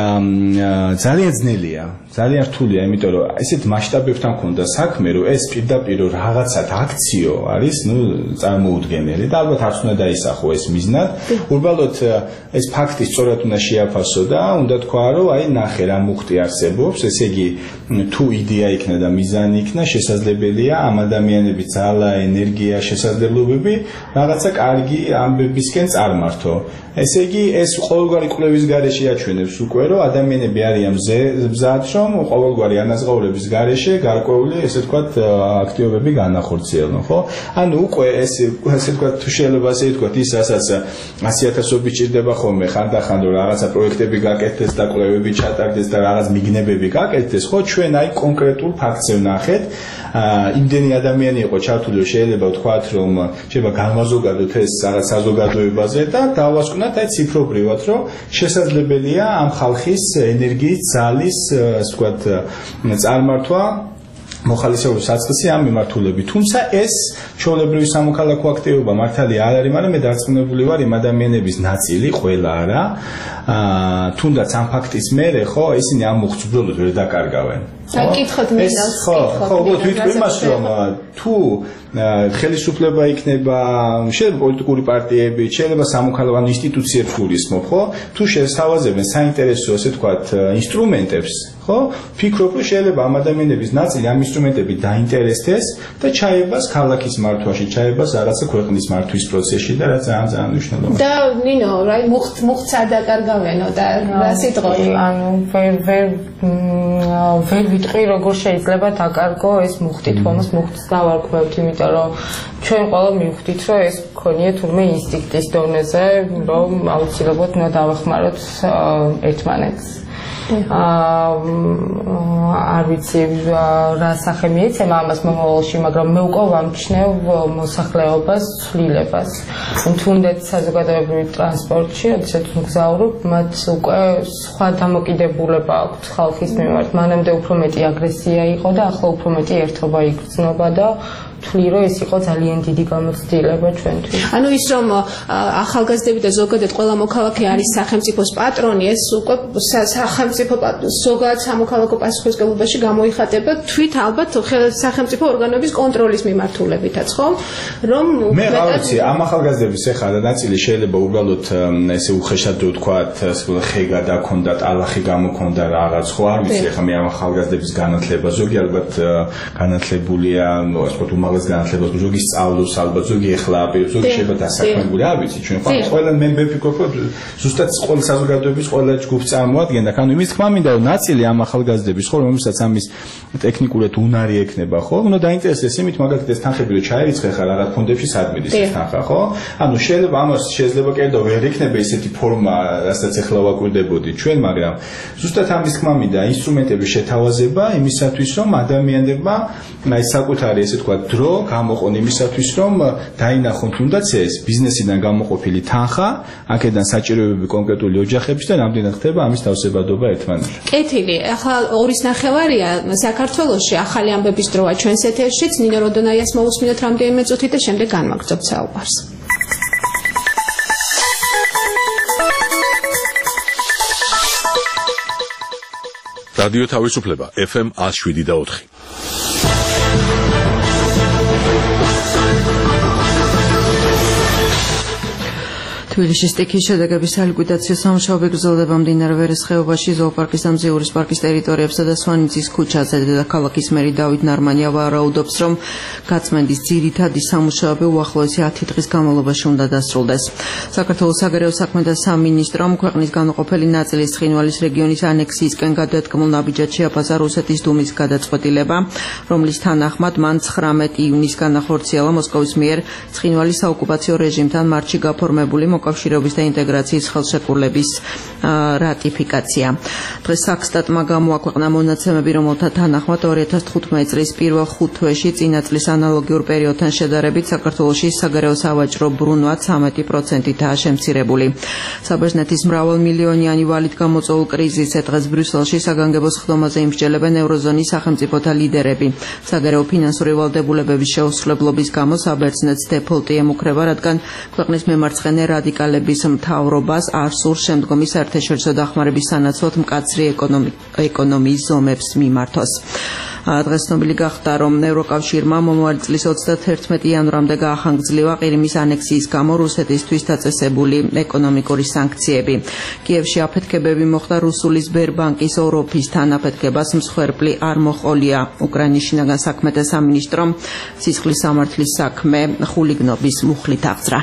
ძალიან ძნელია ძალიან რთულია იმიტომ რომ ესეთ მასშტაბებთან ქონდა საქმე რომ ეს პირდაპირ რაღაცად აქციო არის ნუ წარმოუდგენელი და ალბათ არც უნდა დაისახო ეს მიზნად უბრალოდ ეს ფაქტი სწორად უნდა შეაფასო და უნდა თქვა რომ აი ნახე რა მუხტი არსებობს ესე იგი თუ იდეა იქნა და მიზანი იქნა შესაძლებელია ამ ადამიანების ძალა ენერგია შესაძლებლობები რაღაცა კარგი ამბებისკენ წარმართო ესე იგი ეს ყოველგვარი კვლევის გარეშე აჩვენებს უკვე რომ ადამიანები არიან მზად რომ ყოველგვარი ანაზღაურების გარეშე გარკვეული ესე ვთქვათ აქტივობები განახორციელონ ხო ანუ უკვე ესე ვთქვათ თუ შეიძლება ასე ვთქვათ ის რასაც 100,000-ობით ჭირდება ხოლმე ხანდახან რომ რაღაცა პროექტები გაკეთდეს და კვლევები ჩატარდეს და რაღაც მიგნებები გაკეთდეს ხო ჩვენ აი კონკრეტულ ფაქტზე ვნახეთ იმდენი ადამიანი იყო ჩართული რომ შეიძლება ვთქვათ რომ შეიძლება განვაზოგადოთ ეს რაღაც საზოგადოებაზე და დავასკვნათ აი ციფრობრივად რომ შესაძლებელია ამ ხალხის ენერგიის ძალის ასე ვთქვათ წარმართვა მოხალისეობის საწყისი ამ მიმართულებით თუმცა ეს ჩვეულებრივი სამოქალაქო აქტივობა მართალია არ არის მაგრამ მე დარწმუნებული ვარ იმ ადამიანების ნაწილი ყველა არა თუნდაც ამ ფაქტის მერე ხო ისინი ამ მუხტს უბრალოდ ვერ დაკარგავენ საკითხოთ მინდა ხო ვიტყვი იმას რომ თუ ხელისუფლება იქნება შეიძლება პოლიტიკური პარტიები შეიძლება სამოქალაქო ინსტიტუციებს გულისხმობ ხო თუ შესთავაზებენ საინტერესო ასე ვთქვათ ინსტრუმენტებს ხო ფიქრობ რომ შეიძლება ამ ადამიანების ნაწილი ამ ინსტრუმენტები დაინტერესდეს და ჩაებას ქალაქის მართვაში ჩაებას რაღაცა ქვეყნის მართვის პროცესში და რა ძალიან მნიშვნელოვანია და ნინო რა მუხტს არ დაკარგავენო და რა სიტყვი ანუ ვერ ვიტყვი როგორ შეიძლება დაკარგო ეს მუხტი თუ ამას მუხტს დავარქვევთ იმიტომ რომ ჩვენ ყველა მივხვდით რომ ეს მქონია თურმე ინსტინქტის დონეზე რომ აუცილებლად უნდა დავეხმაროთ ერთმანეთს არ ვიცი რა სახე მიეცემა ამას მომავალში მაგრამ მე უკვე ვამჩნევ მოსახლეობას ცვლილებას თუნდაც საზოგადოებრივ ტრანსპორტში როდესაც მგზავრობ მათ უკვე სხვა დამოკიდებულება აქვთ ხალხის მიმართ მანამდე უფრო მეტი აგრესია იყო და ახლა უფრო მეტი ერთობა იგრძნობა და ვთვლი, რომ ეს იყო ძალიან დიდი გამოცდილება ჩვენთვის. ანუ ის რომ ახალგაზრდები და ზოგადად ყველა მოქალაქე არის სახელმწიფოს პატრონი, ეს უკვე სახელმწიფო ზოგადად სამოქალაქო პასუხისმგებლობაში გამოიხატება თვით ალბათ სახელმწიფო ორგანოების კონტროლის მიმართულებითაც, ხო? რომ მე რა ვიცი, ამ ახალგაზრდების ახლა ნაწილი შეიძლება უბრალოდ ესე უხეშად რო ვთქვათ, ხე გადაქონდა, ტალახი გამოქონდა რაღაც, ხო, არ ვიცი, ახლა მე ამ ახალგაზრდების განათლება ზოგი ალბათ განათლებულია, ასე ვთქვათ, უმაღლეს განათლებას, ზოგი სწავლობს ალბათ, ზოგი ახლა ზოგი შეიძლება დასაქმებული, არ ვიცი, ჩვენ ხო ყველა მე ვფიქრობ, რომ ზუსტად ყველა საზოგადოების ყველა ჯგუფს წარმოადგენდა, ანუ იმის თქმა მინდა, რომ ნაწილი ამ ახალგაზრდების, ხო, რომელსაც ამის ტექნიკურად უნარი ექნება, ხო, უნდა დაინტერესდეს იმით, მაგალითად ეს თანხები რო ჩაერიცხე ხარ რაღაც ფონდებში სადმიდის თანხა, ხო? ანუ შეიძლება ამას შეიძლება კერძო ვერ იქნება ისეთი ფორმა, რასაც ახლა ვაკვირდებოდით ჩვენ, მაგრამ ზუსტად ამის თქმა მინდა ინსტრუმენტების შეთავაზება იმისათვის, რომ ადამიანებმა აი საკუთარი ესე თქვა დრო გამოყონ იმისათვის, რომ დაინახონ თუნდაც ეს ბიზნესიდან გამოყოფილი თანხა, აქედან საჭიროებები კონკრეტული ოჯახების და რამდენად ხდება ამის თავსებადობა ერთმანეთთან. კეთილი, ახლა 2:30-ია საქართველოში ახალი ამბების დროა ჩვენს ეთერშიც. ნინო როდონაიას მოусმინოთ რამდენიმე წუთით და შემდეგ განვაგრძობთ საუბარს. რადიო თავისუფლება FM 107.4. თბილისის სტიქიის შედეგების სალიკვიდაციო სამუშაოები გრძელდება მდინარე ვერის ხეობაში, ზოოპარკის და მზიურის პარკის ტერიტორიებსა და სვანიცის ქუჩაზე. დედაქალაქის მერი დავით ნარმანია ვარაუდობს, რომ გაწმენდის ძირითადი სამუშაოები უახლოესი 10 დღის განმავლობაში უნდა დასრულდეს. საქართველოს საგარეო საქმეთა სამინისტრომ ქვეყნის განუყოფელი ნაწილის ცხინვალის რეგიონის ანექსიისკენ გადადგმულ ნაბიჯად შეაფასა რუსეთის დუმის გადაწყვეტილება, რომლის თანახმად მან 19 ივნისს განახორციელა მოსკოვის მიერ ცხინვალის საოკუპაციო რეჟიმთან მარტში გაფორმებული მოკავშირეობის და ინტეგრაციის ხელშეკრულების რატიფიკაცია. დღეს საქსტატმა გამოაქვეყნა მონაცემები, რომელთა თანახმად 2015 წლის პირველ 5 თვეში წინა წლის ანალოგიურ პერიოდთან შედარებით საქართველოში საგარეო სავაჭრო ბრუნვა 13%-აა შემცირებული. საბერძნეთის მრავალმილიონიანი ვალით გამოწვეულ კრიზისზე დღეს ბრიუსელში საგანგებო სხდომაზე იმსჯელებენ ევროზონის სახელმწიფოთა ლიდერები. საგარეო ფინანსური ვალდებულებების შეუსრულებლობის გამო საბერძნეთს დეფოლტი ემუქრება, რადგან ქვეყნის მემარცხენე რადიკალების მთავრობას არ სურს შემდგომი საერთაშორისო დახმარების სანაცვლოდ მკაცრი ეკონომიის ზომებს მიმართოს. დღეს ცნობილი გახდა, რომ ევროკავშირმა მომავალი წლის 31 იანვრამდე გაახანგრძლივა ყირიმის ანექსიის გამო რუსეთისთვის დაწესებული ეკონომიკური სანქციები. კიევში აფეთქებები მოხდა რუსული სბერბანკის ოროფისთან. აფეთქებას მსხვერპლი არ მოჰყოლია. უკრაინის შინაგან საქმეთა სამინისტრომ სისხლის სამართლის საქმე ხულიგნობის მუხლით აღძრა.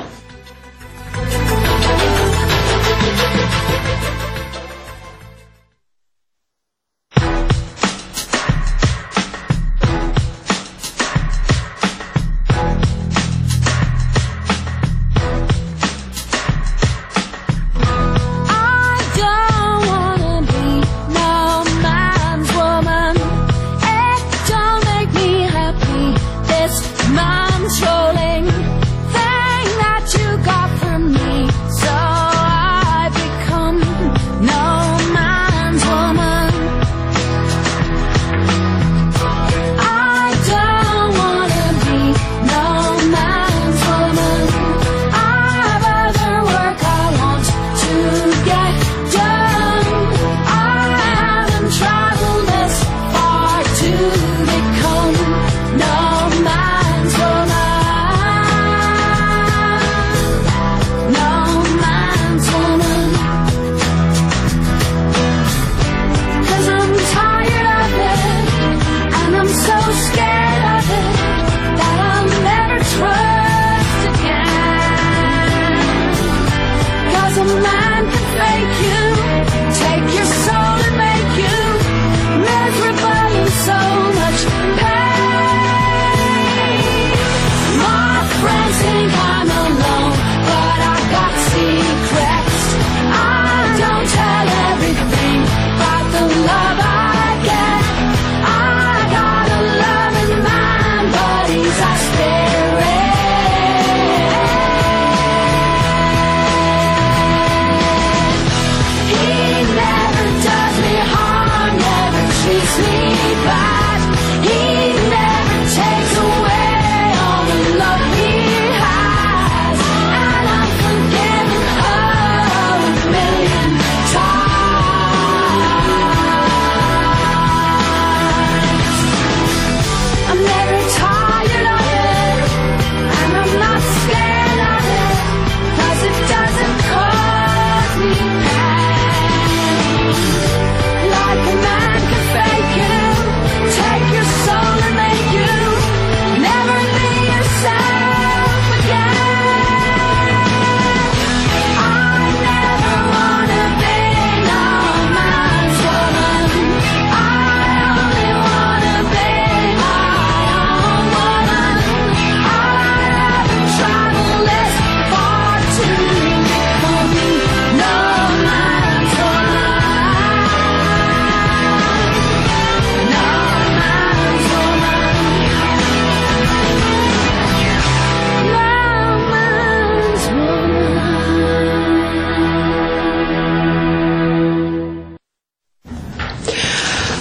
Mom's rolling, thing that you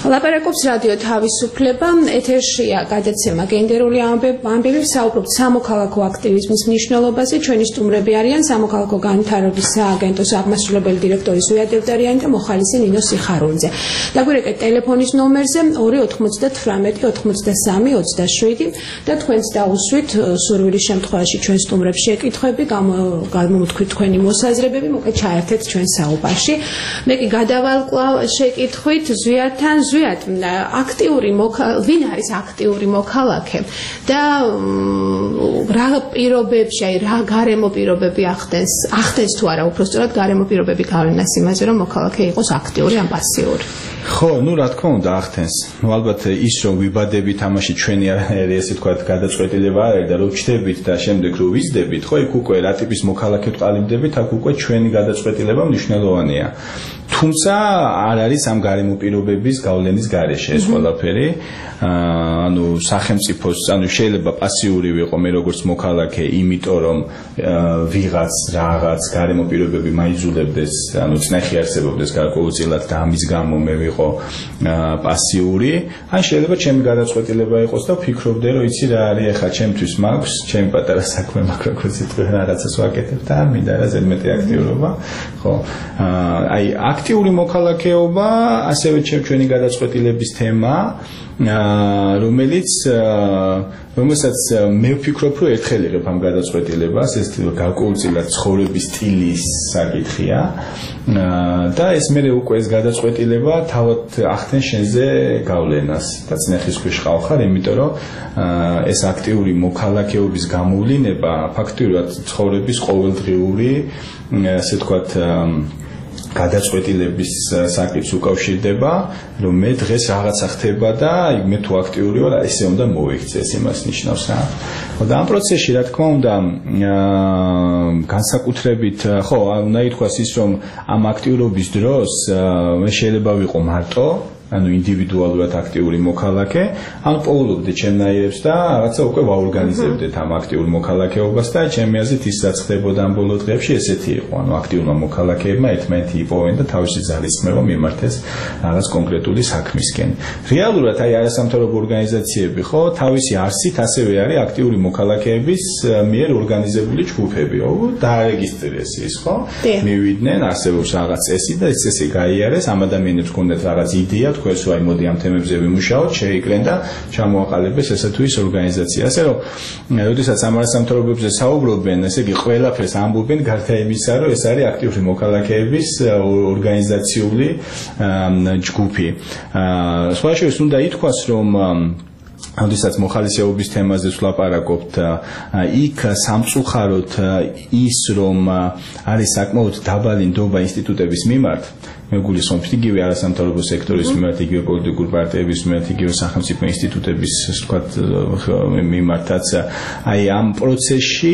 ლაპარაკობს რადიო თავისუფლება, ეთერშია გადაცემა გენდერული ამბები, საუბრობთ სამოქალაქო აქტივიზმის მნიშვნელობაზე. ჩვენი სტუმრები არიან სამოქალაქო განვითარების სააგენტოს აღმასრულებელი დირექტორი ზვია დევდარიანი და მოხალისე ნინო სიხარულიძე. დაგვირეკეთ ტელეფონის ნომერზე 299-93-27 და თქვენც დაუსვით სურვილის შემთხვევაში ჩვენ სტუმრებს შეკითხვები, გამოვთქვით თქვენი მოსაზრებები, მოკლედ ჩაერთეთ ჩვენ საუბარში. მე კი გადავალ კვლავ შეკითხვით ზვიათთან. ზვიათ, ვინ არის აქტიური მოქალაქე და რა პირობებში, რა გარემო პირობები ახდენს თუ არა უბრალოდ გარემო პირობები გავლენას იმაზე, რომ მოქალაქე იყოს აქტიური ან პასიური. ხო, რა თქმა უნდა ახდენს. ალბათ ის რომ ვიბადებით ამაში ჩვენი არანაირი ესე თქვა გადაწყვეტილება არ არის და რომ ჩდებით და შემდეგ რომ ვიზდებით, ხო, იქ უკვე რა ტიპის მოქალაქედ ყალიბდებით, აქ უკვე ჩვენი გადაწყვეტილება მნიშვნელოვანია. თუმცა არ არის ამ გარემო პირობების გავლენის გარეშე ეს ყველაფერი. სახელმწიფოს, შეიძლება პასიური ვიყო მე როგორც მოქალაქე, იმიტომ რომ რაღაც გარემო პირობები მაიძულებდეს, წნეხი არსებობდეს გარკვეულწილად და ამის გამო მე ვიყო პასიური, ან შეიძლება ჩემი გადაწყვეტილება იყოს და ვფიქრობდე, რომ იცი რა არის ახლა ჩემთვის მაქვს, ჩემი პატარა საქმე მაქვს, როგორც იტყვი რაღაცას ვაკეთებ და არ მინდა რა ზედმეტი აქტიურობა, ხო. აი აქტიური მოქალაქეობა ასევე ჩვენი გადაწყვეტილების თემა, რომელსაც მე ვფიქრობ, რომ ერთხელ იღებ ამ გადაწყვეტილებას, ეს გარკვეულწილად ცხოვრების სტილის საკითხია და ეს მე უკვე ეს გადაწყვეტილება თავად ახდენს შენზე გავლენას და წნეხის ქვეშ ხარ, იმიტომ რომ ეს აქტიური მოქალაქეობის გამოვლინება ფაქტობრივად ცხოვრების ყოველდღიური, ასე ვთქვათ, გადაწყვეტილების საკითხს უკავშირდება, რომ მე დღეს რაღაცა ხდება და მე თუ აქტიური ვარ, ესე უნდა მოვიქცეს, იმას ნიშნავს რა. და ამ პროცესში რა თქმა უნდა განსაკუთრებით, ხო, უნდა ითქვას ის, რომ ამ აქტიურობის დროს მე შეიძლება ვიყო მარტო, ინდივიდუალურად აქტიური მოქალაქე, ან პოულობდი ჩემნაირებს და რაღაცა უკვე ვაორგანიზებდეთ ამ აქტიურ მოქალაქეობას და ჩემი აზრით ის რაც ხდებოდა ამ ბოლო დღეებში ესეთი იყო, აქტიურმა მოქალაქეებმა ერთმანეთი იპოვენ და თავისი ძალისხმევა მიმართეს რაღაც კონკრეტული საქმისკენ. რეალურად აი არასამთავრობო ორგანიზაციები, ხო, თავისი არსით ასევე არის აქტიური მოქალაქეების მიერ ორგანიზებული ჯგუფები, დაარეგისტრირეს ის, ხო? მივიდნენ, არსებობს რაღაც წესი და ეს წესი გაიარეს, ამ ადამიანებს ჰქონდათ რაღაც იდეა თქვენს ვაი მოდი ამ თემებზე ვიმუშაოთ, შეიკლენ და ჩამოაყალიბეს ესა თუ ის ორგანიზაცია. ასე რომ, როდესაც ამ არასამთავრობოებზე საუბრობენ, ესე იგი ყველაფერს ამბობენ გარდა იმისა, რომ ეს არის აქტიური მოქალაქეების ორგანიზაციული ჯგუფი. სხვა შორის უნდა ითქვას, რომ როდესაც მოხალისეობის თემაზე ვლაპარაკობთ, იქ სამწუხაროდ ის, რომ არის საკმაოდ დაბალი ნდობა ინსტიტუტების მიმართ, მე გულისხმობ იგივე არასამთავრობო სექტორის მიმართ, იგივე პოლიტიკური პარტიების მიმართ, იგივე სახელმწიფო ინსტიტუტების, ვთქვათ, მიმართაც, აი ამ პროცესში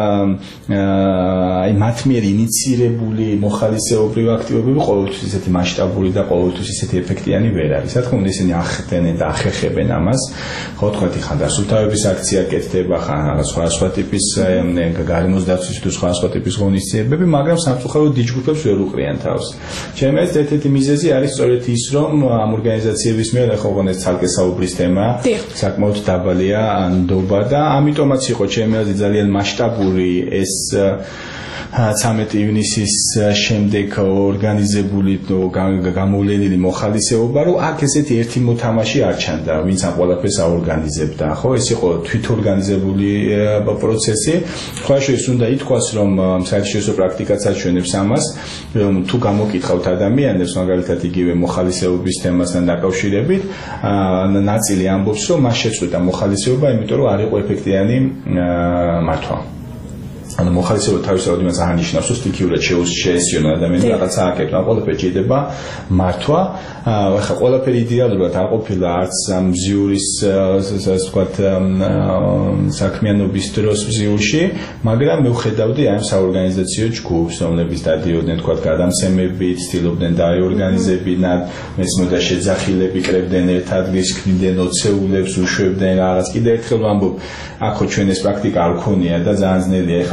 აი მათ მიერ ინიცირებული მოხალისეობრივი აქტივობები ყოველთვის ისეთი მასშტაბური და ყოველთვის ისეთი ეფექტიანი ვერ არის. რა თქმა უნდა, ისინი ახდენენ და ახერხებენ ამას, ხო, თქვათ, ხან დასუფთავების აქცია კეთდება, ხან სხვა ტიპის გარემოს დაცვის თუ სხვა ტიპის ღონისძიებები, მაგრამ სამწუხაროდ დიდ ჯგუფებს ვერ უყრიან თავს. ჩემი აზრით ერთ-ერთი მიზეზი არის სწორედ ის, რომ ამ ორგანიზაციების მიერ ახლა ეს ცალკე საუბრის თემა საკმაოდ დაბალია ნდობა და ამიტომაც იყო ჩემი აზრით ძალიან მასშტაბური ეს 13 ივნისის შემდეგ ორგანიზებული გამოვლენილი მოხალისეობა, რომ აქ ესეთი ერთი მოთამაშე არ ჩანდა, ვინც ამ ყველაფერს აორგანიზებდა, ხო? ეს იყო თვითორგანიზებული პროცესი. სხვა შორის უნდა ითქვას, რომ საერთაშორისო პრაქტიკაც აჩვენებს ამას, რომ თუ გამოკითხავთ ადამიანებს, მაგალითად იგივე მოხალისეობის თემასთან დაკავშირებით, ნაწილი ამბობს, რომ მას შეწყვეტა მოხალისეობა, იმიტომ რომ არ იყო ეფექტიანი მართვა. მოხალისეობა თავისთავად იმას აღნიშნავს, რომ სტიქიურად შეესიონა ადამიანს რაღაცა აკეთებდა, ყველაფერი ჭირდება მართვა. ახლა ყველაფერი იდეალურად არ ყოფილა არც მზიურის, ასე ვთქვათ, საქმიანობის დროს მზიურში, მაგრამ მე ვხედავდი ამ საორგანიზაციო ჯგუფს, რომლებიც დადიოდნენ, ვთქვათ, გადამცემებით, ცდილობდნენ დაეორგანიზებინათ, მესმოდა შეძახილები კრებდნენ ერთ ადგილს, ქმნიდნენ ოცეულებს, უშვებდნენ რაღაც. კიდევ ერთხელ ვამბობ, აქ ჩვენ ეს პრაქტიკა არ ქონია და ძალიან ძნელია. ეხლა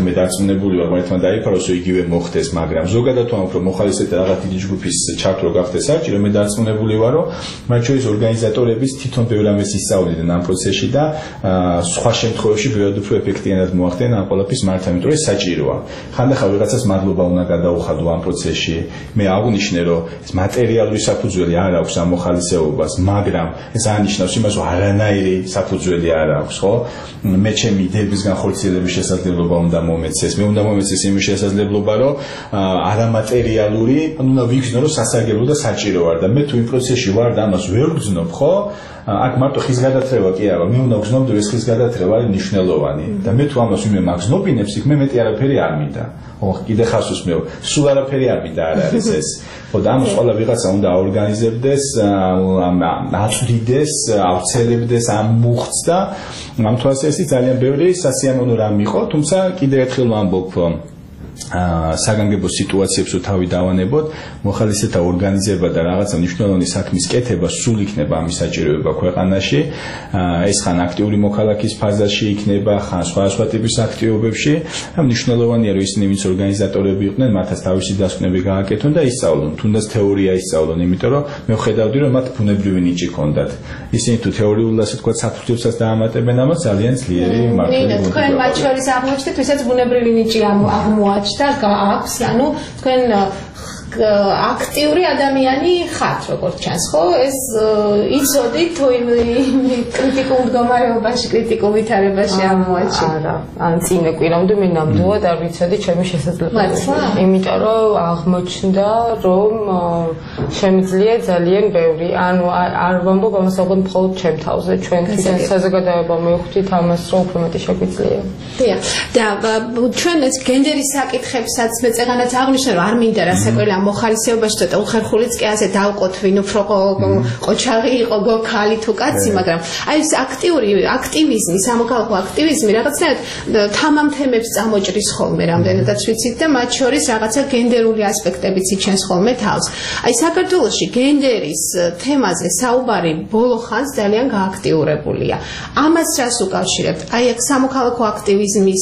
მე დარწმუნებული ვარ, მართლა დაიფაროს, რომ იგივე მოხდეს, მაგრამ ზოგადად ვამბობ, რომ მოხალისეთა რაღაც დიდი ჯგუფის ჩართვა გახდეს საჭირო, მე დარწმუნებული ვარ, რომ მათ შორის ორგანიზატორების თვითონ ბევრ ამას ისწავლიდნენ ამ პროცესში და სხვა შემთხვევაში ბევრად უფრო ეფექტიანად მოახდინენ ამ ყველაფრის მართა, იმიტომ რომ საჭიროა. ხანდახან ვიღაცას მადლობა უნდა გადაუხადო ამ პროცესში. მე აღვნიშნე, რომ ეს მატერიალური საფუძველი არ აქვს ამ მოხალისეობას, მაგრამ ეს ანიშნავს იმას, რომ არანაირი საფუძველი არ აქვს, ხო? მე ჩემი იდეების განხორციელების შესაძლებლობა უნდა მომეცეს. მე უნდა მომეცეს იმის შესაძლებლობა, რომ არამატერიალური, უნდა ვიგრძნო, რომ სასარგებლო და საჭირო ვარ და მე თუ იმ პროცესში ვარ და ამას ვერ ვგრძნობ, ხო? აქ მარტო ხის გადათრევა კი არა, მე უნდა ვგრძნობ, რომ ეს ხის გადათრევა არის მნიშვნელოვანი და მე თუ ამას ვინმე მაგზნობინებს, იქ მე მეტი არაფერი არ მინდა. ხო, კიდე ხას უსმევ, სულ არაფერი არ მინდა არ არის ეს. ხო, და ამას ყველა ვიღაცა უნდა აორგანიზებდეს, აწვდიდეს, ავრცელებდეს ამ მუხტს და ამ თვალსაზრისით ძალიან ბევრი სასიამოვნო რამ იყო, თუმცა კიდე ერთხელ ვამბობ, საგანგებო სიტუაციებს რო თავი დავანებოთ, მოხალისეთა ორგანიზება და რაღაცა მნიშვნელოვანი საქმის კეთება სულ იქნება ამის საჭიროება ქვეყანაში. ეს ხან აქტიური მოქალაქის ფაზაში იქნება, ხან სხვა ტიპის აქტივობებში. მნიშვნელოვანია, რომ ისინი ვინც ორგანიზატორები იყვნენ, მათაც თავისი დასკვნები გააკეთონ და ისწავლონ, თუნდაც თეორია ისწავლონ, იმიტომ რომ მე ვხედავდი, რომ მათ ბუნებრივი ნიჭი ჰქონდათ. ისინი თუ თეორიულად ასე თქვა საფუძველსაც დაამატებენ ამას, ძალიან ძლიერი მართლები გქონდათ. თქვენ მათ შორის აღმოჩნდეთ, ვისაც ბუნებრივი ნიჭი აღმოაჩნდა და აქვს, ანუ თქვენ აქტიური ადამიანი ხართ, როგორც ჩანს, ხო? ეს იცოდით თუ კრიტიკულ მდგომარეობაში, კრიტიკულ ვითარებაში აღმოაჩინე? არა, ან წინა კვირამდე მე ნამდვილად არ ვიცოდი ჩემი შესაძლებლობები. იმიტომ რომ აღმოჩნდა, რომ შემიძლია ძალიან ბევრი, ანუ არ ვამბობ ამას ალბათ მხოლოდ ჩემ თავზე, ჩვენ თვითონ საზოგადოება მივხვდით ამას, რომ უფრო მეტი შეგვიძლია. დიახ, და ჩვენ ეს გენდერის საკითხებსაც მე წეგანაც აღნიშნე, რომ არ მინდა რასაკვირველია მოხალისეობაში ცოტა უხერხულიც კი ასე დავყოთ, ვინ უფრო ყოჩაღი იყო, გოქალი თუ კაცი, მაგრამ აი ეს აქტივიზმი, სამოქალაქო აქტივიზმი რაღაცნაირად თამამ თემებს წამოჭრის ხოლმე, რამდენადაც ვიცით და მათ შორის რაღაცა გენდერული ასპექტებიც იჩენს ხოლმე თავს. აი საქართველოში გენდერის თემაზე საუბარი ბოლო ხანს ძალიან გააქტიურებულია. ამას რას უკავშირებთ? აი აქ სამოქალაქო აქტივიზმის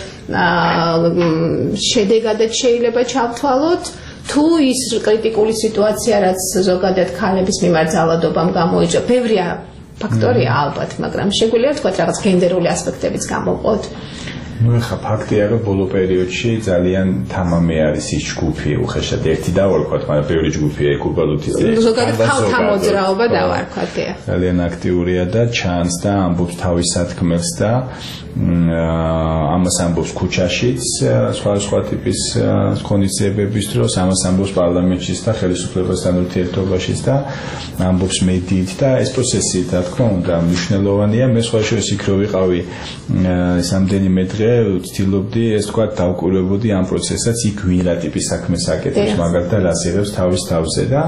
შედეგადაც შეიძლება ჩავთვალოთ, თუ ის კრიტიკული სიტუაცია, რაც ზოგადად ქალების მიმართ ძალადობამ გამოიწვია, ბევრია ფაქტორია ალბათ, მაგრამ შეგვიძლია თქვა რაღაც გენდერული ასპექტებიც გამოვყოთ. ნუ ახლა ფაქტია, რომ ბოლო პერიოდში ძალიან თამამი არის ის ჯგუფი, უხეშად ერთი დავარქვათ, მაგრამ ბევრი ჯგუფია ეკუბალუთის ზოგადად ქალთა მოძრაობა დავარქვათ. ძალიან აქტიურია და ჩანს და ამბობს თავის სათქმელს და ამას ამბობს ქუჩაშიც, სხვა ტიპის კონდიციებების დროს, ამას ამბობს პარლამენტშიც და ხელისუფლებასთან ურთიერთობაშიც და ამბობს მედიით და ეს პროცესი, რა თქმა უნდა, მნიშვნელოვანია. მე სხვა შორის იქ რო ვიყავი სამდენიმე დღე ვცდილობდი ეს თქვა დავკვირვებოდი ამ პროცესსაც, იქ ვინ რა ტიპის საქმეს აკეთებს, მაგალითად რას იღებს თავის თავზე და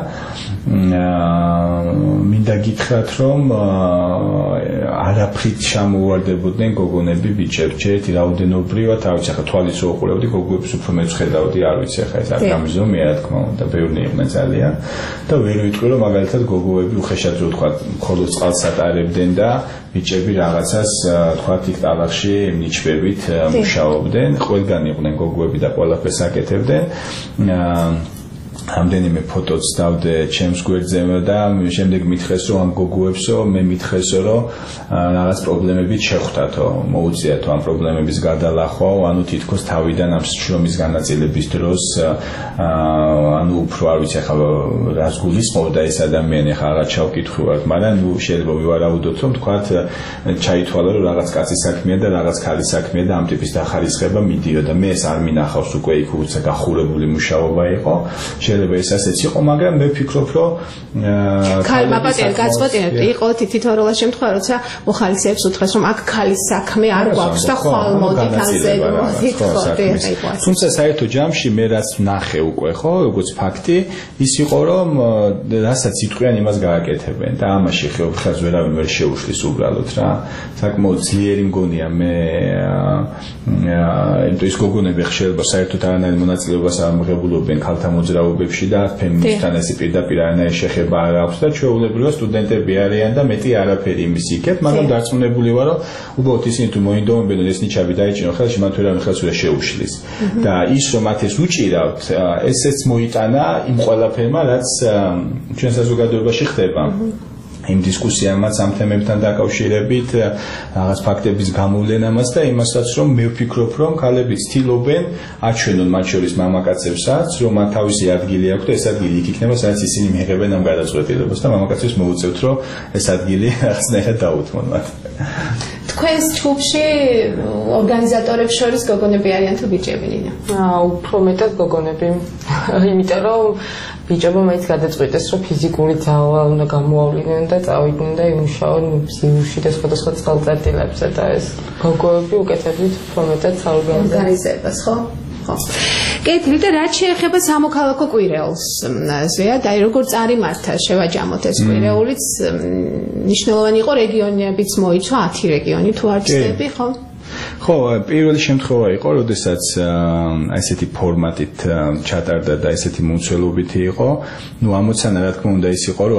მინდა გითხრათ, რომ არაფრით ჩამოვარდებოდნენ გოგონები ბიჭებს, ერთი რაოდენობრივად, არ ვიცი, ახლა თვალის უყურებდი, გოგოებს უფრო მეც ხედავდი, არ ვიცი, ახლა ეს არ გამიზომია, რა თქმა უნდა, ბევრი იყვნენ ძალიან და ვერ ვიტყვი, რომ მაგალითად გოგოები უხეშად რო თქვა, მხოლოდ წყალს ატარებდნენ და ბიჭები რაღაცას თქვა იქ ტალახში ნიჩბებით მუშაობდნენ, ყველგან იყვნენ გოგოები და ყველაფერს აკეთებდნენ. ამდენიმე ფოტოც დავდე ჩემს გვერდზე და შემდეგ მითხეს, რომ ამ გოგოებსო, მე მითხესო, რომ რაღაც პრობლემებით შეხვდათო, მოუწიათო ამ პრობლემების გადალახვა, ანუ თითქოს თავიდან ამ შრომის განაწილების დროს, ანუ უფრო არ ვიცი, ახლა რას გულისხმობდა ეს ადამიანი, ახლა რაღაც ჩავკითხავთ, მაგრამ ნუ შეიძლება ვივარაუდოთ, რომ თქვათ ჩაითვალა, რომ რაღაც კაცის საქმეა და რაღაც ქალის საქმეა და ამ ტიპის დახარისხება მიდიოდა. მე ეს არ მინახავს უკვე იქ უცა გახურებული მუშაობა იყო. შეიძლება ეს ასეც იყო, მაგრამ მე ვფიქრობ, რომ ქალმა პატიერ გაწყვეტინებთ, იყო თითოეულ შემთხვევაში, როცა მოხალისეებს უთხრეს, რომ აქ ქალის საქმე არ გვაქვს და ხვალ მოდით ასე მოითხოვთ. თუმცა საერთო ჯამში მე რაც ნახე უკვე, ხო, როგორც ფაქტი, ის იყო, რომ რასაც იტყვიან, იმას გააკეთებენ და ამაში ხეობხას ვერავინ ვერ შეუშლის უბრალოდ რა. საკმაოდ ძლიერი მგონია მე იმიტომ ის გოგონები ხშირად საერთოდ არანაირ მონაწილეობას არ მიღებულობენ ქალთა მოძრაობებში სექტორებში და ფემინისტთან ესე პირდაპირ არანაირი შეხება არ აქვს და ჩვეულებრივად სტუდენტები არიან და მეტი არაფერი იმის იქეთ, მაგრამ დარწმუნებული ვარ, რომ უბრალოდ ისინი თუ მოინდომებენ და ეს ნიჩაბი დაიჭინო ხელში, მათ ვერავინ ხელს ვერ შეუშლის. და ის რომ მათ ეს უჭირავთ, ესეც მოიტანა იმ ყველაფერმა, რაც ჩვენ საზოგადოებაში ხდება. იმ დისკუსიამაც ამ თემებთან დაკავშირებით რაღაც ფაქტების გამოვლენამაც და იმასაც რომ მე ვფიქრობ რომ ქალები ცდილობენ აჩვენონ მათ შორის მამაკაცებსაც რომ მათ თავისი ადგილი აქვს და ეს ადგილი იქ იქნება სადაც ისინი მიიღებენ ამ გადაწყვეტილებას და მამაკაცებს მოუწევთ რომ ეს ადგილი რაღაცნაირად დაუთმონ მათ. თქვენს ჯგუფში ორგანიზატორებს შორის გოგონები არიან თუ ბიჭები? უფრო მეტად გოგონები. იმიტომ რომ ბიჭებმა მაინც გადაწყვიტეს რომ ფიზიკური ძალა უნდა გამოავლინენ და წავიდნენ და იმუშაონ სიუში და სხვადასხვა წყალწარდილებზე და ეს გოგოები უკეთებდით უფრო მეტად საორგანიზებას, ხო? კეთილი და რაც შეეხება სამოქალაქო კვირეულს, ზეა, და როგორ წარიმართა შევაჯამოთ ეს კვირეულიც, მნიშვნელოვანი იყო რეგიონებიც მოიცვა 10 რეგიონი თუ არ ვცდები, ხო? ხო, პირველი შემთხვევა იყო, როდესაც ესეთი ფორმატით ჩატარდა და ესეთი მოცულობითი იყო. ნუ ამოცანა რა თქმა უნდა ის იყო, რომ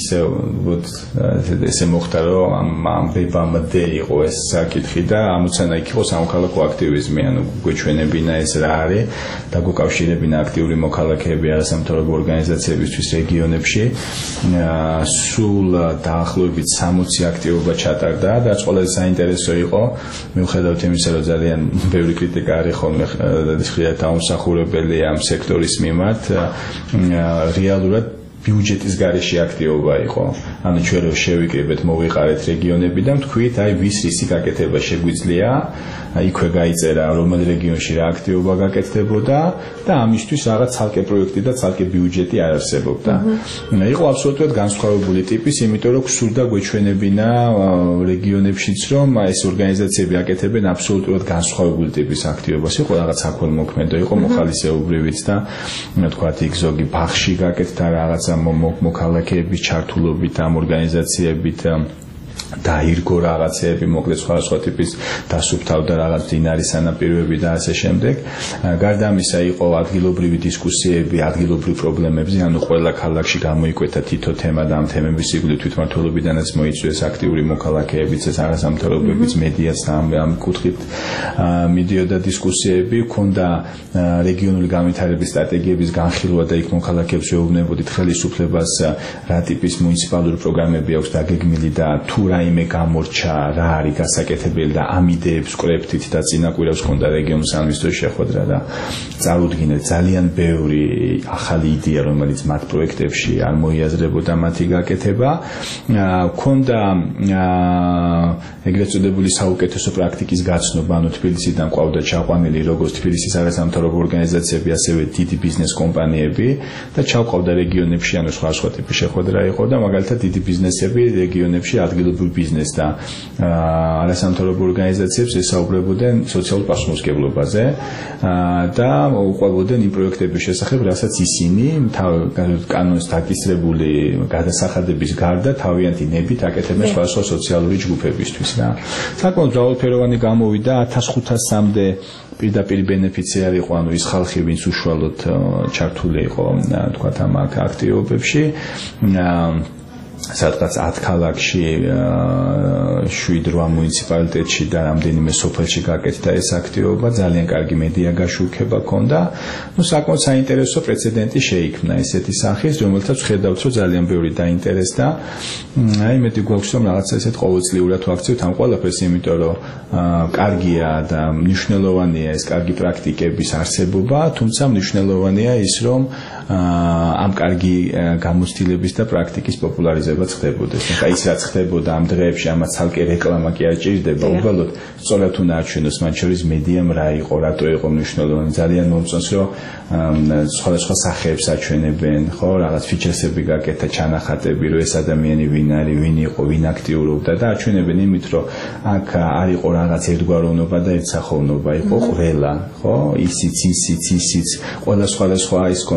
ესე მოხდა, რომ ამ ბებამდე იყო ეს საკითხი და ამოცანა იქ იყო სამოქალაქო აქტივიზმი, ანუ გვეჩვენებინა ეს რა არის და გვეკავშირებინა აქტიური მოქალაქეები არასამთავრობო ორგანიზაციებისთვის რეგიონებში. სულ დაახლოებით 60 აქტივობა ჩატარდა და რაც ყველაზე საინტერესო იყო, მიუხედავად იმისა, რომ ძალიან ბევრი კრიტიკა არის ხოლმე ხშირად დაუმსახურებელი ამ სექტორის მიმართ, რეალურად ბიუჯეტის გარეშე აქტივობა იყო. ანუ ჩვენ რო შევიკრიბეთ, მოვიყარეთ რეგიონები და თქვით, აი ვის რისი გაკეთება შეგვიძლია, იქვე გაიწერა რომელ რეგიონში რა აქტივობა გაკეთდებოდა და ამისთვის რაღაც ცალკე პროექტი და ცალკე ბიუჯეტი არ არსებობდა. იყო აბსოლუტურად განსხვავებული ტიპის, იმიტომ რომ გსურდა გვეჩვენებინა რეგიონებშიც, რომ ეს ორგანიზაციები აკეთებენ აბსოლუტურად განსხვავებული ტიპის აქტივობას. იყო რაღაც საქველმოქმედო, იყო მოხალისეობრივიც და თქვათ იქ ზოგი ბაღში გაკეთდა რაღაც მოქალაქეების ჩართულობით ამ ორგანიზაციებით დაირგო რაღაცეები, მოკლედ სხვადასხვა ტიპის დასუფთავდა რაღაც მდინარის სანაპიროები და ასე შემდეგ. გარდა ამისა იყო ადგილობრივი დისკუსიები ადგილობრივ პრობლემებზე, ანუ ყველა ქალაქში გამოიკვეთა თითო თემა და ამ თემების სიგრძე თვითმმართველობიდანაც მოიწვიეს აქტიური მოქალაქეებიც, ეს არასამთავრობოებიც, მედიაც და ამ კუთხით მიდიოდა დისკუსიები, ჰქონდა რეგიონული განვითარების სტრატეგიების განხილვა და იქ მოქალაქეებს ვეუბნებოდით ხელისუფლებას რა ტიპის მუნიციპალური პროგრამები აქვს დაგეგმილი და თუ რაიმე გამორჩა, რა არის გასაკეთებელი და ამ იდეებს კრებთით და წინა კვირას ჰქონდა რეგიონის სამინისტროს შეხვედრა და წარუდგინეთ ძალიან ბევრი ახალი იდეა, რომელიც მათ პროექტებში არ მოიაზრებოდა მათი გაკეთება. ჰქონდა ეგრეთ წოდებული საუკეთესო პრაქტიკის გაცნობა, ანუ თბილისიდან ყავდა ჩაყვანილი როგორც თბილისის არასამთავრობო ორგანიზაციები, ასევე დიდი ბიზნეს კომპანიები და ჩავყავდა რეგიონებში, ანუ სხვა ტიპის შეხვედრა იყო და მაგალითად დიდი ბიზნესები რეგიონებში ადგილობრივ ბიზნეს და არასამთავრობო ორგანიზაციებს ესაუბრებოდნენ სოციალურ პასუხისმგებლობაზე და უყვებოდნენ იმ პროექტების შესახებ, რასაც ისინი კანონს დაკისრებული გადასახადების გარდა თავიანთი ნებით აკეთებენ სხვადასხვა სოციალური ჯგუფებისთვის. საკმაოდ მრავალფეროვანი გამოვიდა 1500-მდე პირდაპირ ბენეფიციარი იყო, ანუ ის ხალხი, ვინც უშუალოდ ჩართული იყო, თქვათ ამ აქტივობებში. სადღაც 10 ქალაქში, 7-8 მუნიციპალიტეტში და რამდენიმე სოფელში გაკეთდა ეს აქტივობა, ძალიან კარგი მედია გაშუქება ჰქონდა. ნუ საკმაოდ საინტერესო პრეცედენტი შეიქმნა ესეთი სახის, რომელთაც ხედავთ, რომ ძალიან ბევრი დაინტერესდა. აი მეტი გვაქვს, რომ რაღაცა ესეთ ყოველწლიურად ვაქცევთ ამ ყველაფერს, იმიტომ რომ კარგია და მნიშვნელოვანია ეს კარგი პრაქტიკების არსებობა, თუმცა მნიშვნელოვანია ის, რომ ამ კარგი გამოცდილების და პრაქტიკის პოპულარიზება ხდებოდეს. აი ის რაც ხდებოდა ამ დღეებში, ამას ცალკე რეკლამა კი არ ჭირდება, უბრალოდ სწორად უნდა აჩვენოს მათ შორის მედიამ რა იყო, რატო იყო მნიშვნელოვანი. ძალიან მომწონს, რომ სხვადასხვა სახეებს აჩვენებენ, ხო, რაღაც ფიჩერსები გაკეთა, ჩანახატები, რომ ეს ადამიანი ვინ არის, ვინ იყო, ვინ აქტიურობდა და აჩვენებენ იმით, რომ აქ არ იყო რაღაც ერთგვაროვნობა და ერთსახოვნობა, იყო ყველა, ხო, ისიც, ყველა სხვადასხვა ის ჰქონდა რაღაც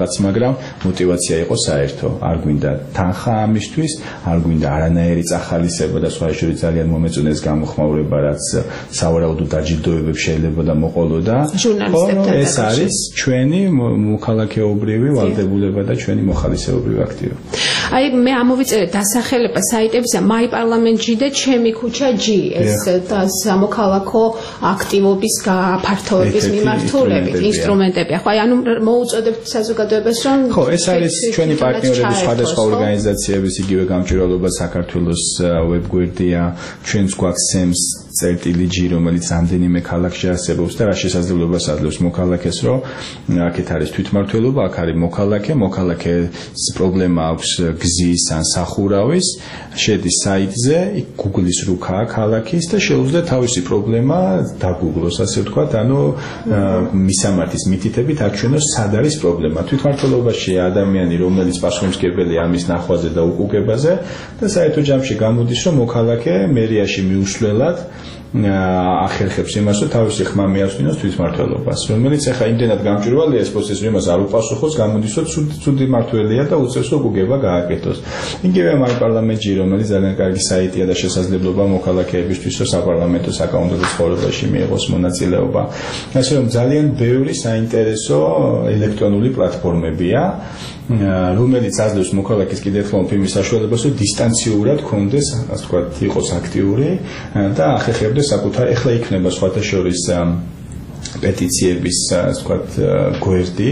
რაღაც, მაგრამ мотивация იყო საერთო. არ გვინდა თანხა ამისთვის, არ გვინდა არანაირი წახალისება და სხვა შორის ძალიან მომეწონეს გამოხმაურება, რაც სავარაუდო დაჯილდოებებს შეიძლება და მოყოლოდა. ეს არის ჩვენი მოქალაქეობრივი ვალდებულება და ჩვენი მოხალისეობრივი აქტივობა. აი მე ამოვიწერე დასახელება საიტებზე My Parliament G და ჩემი ქუჩა G ეს სამოქალაქო აქტივობის გაფართოების მიმართულებით ინსტრუმენტები. ხო, აი ანუ მოუწოდებთ საზოგადოებას რომ ხო, ეს არის ჩვენი პარტნიორების სხვადასხვა ორგანიზაციების იგივე გამჭვირვალობა საქართველოს ვებგვერდია, ჩვენს გვაქვს SEMS წერტილი-G, რომელიც რამდენიმე ქალაქში არსებობს და რა შესაძლებლობას აძლევს მოქალაქეს, რომ აქეთ არის თვითმმართველობა, აქ არის მოქალაქეს პრობლემა აქვს გზის ან სახურავის, შედის საიტზე, იქ Google-ის რუკაა ქალაქის და შეუძლია თავისი პრობლემა დაგუგლოს, ასე ვთქვათ, ანუ მისამართის მითითებით აჩვენოს სად არის პრობლემა. თვითმმართველობაში ადამიანი, რომელიც პასუხისმგებელია ამის ნახვაზე და უკუგებაზე და საერთო ჯამში გამოდის, რომ მოქალაქე მერიაში მიუსვლელად ახერხებს იმას, რომ თავისი ხმა მიასვინოს თვითმმართველობას, რომელიც ახლა იმდენად გამჭვირვალეა ეს პროცესი, რომ იმას არ უპასუხოს, გამოდის, რომ ცუდი მმართველია და უწევს, რომ გუგება გააკეთოს. იგივე My Parliament G, რომელიც ძალიან კარგი საიტია და შესაძლებლობა მოქალაქეებისთვის, რომ საპარლამენტო საკანონმდებლო ცხოვრებაში მიიღოს მონაწილეობა. ასე რომ ძალიან ბევრი საინტერესო ელექტრონული პლატფორმებია, რომელიც აძლევს მოქალაქეს კიდევ იმის საშუალებას, რომ დისტანციურად კონდეს, ასე ვთქვათ, იყოს აქტიური და ახერხებდეს საკუთარ, ეხლა იქნება სხვათა შორის პეტიციების, ასე ვთქვათ, გვერდი,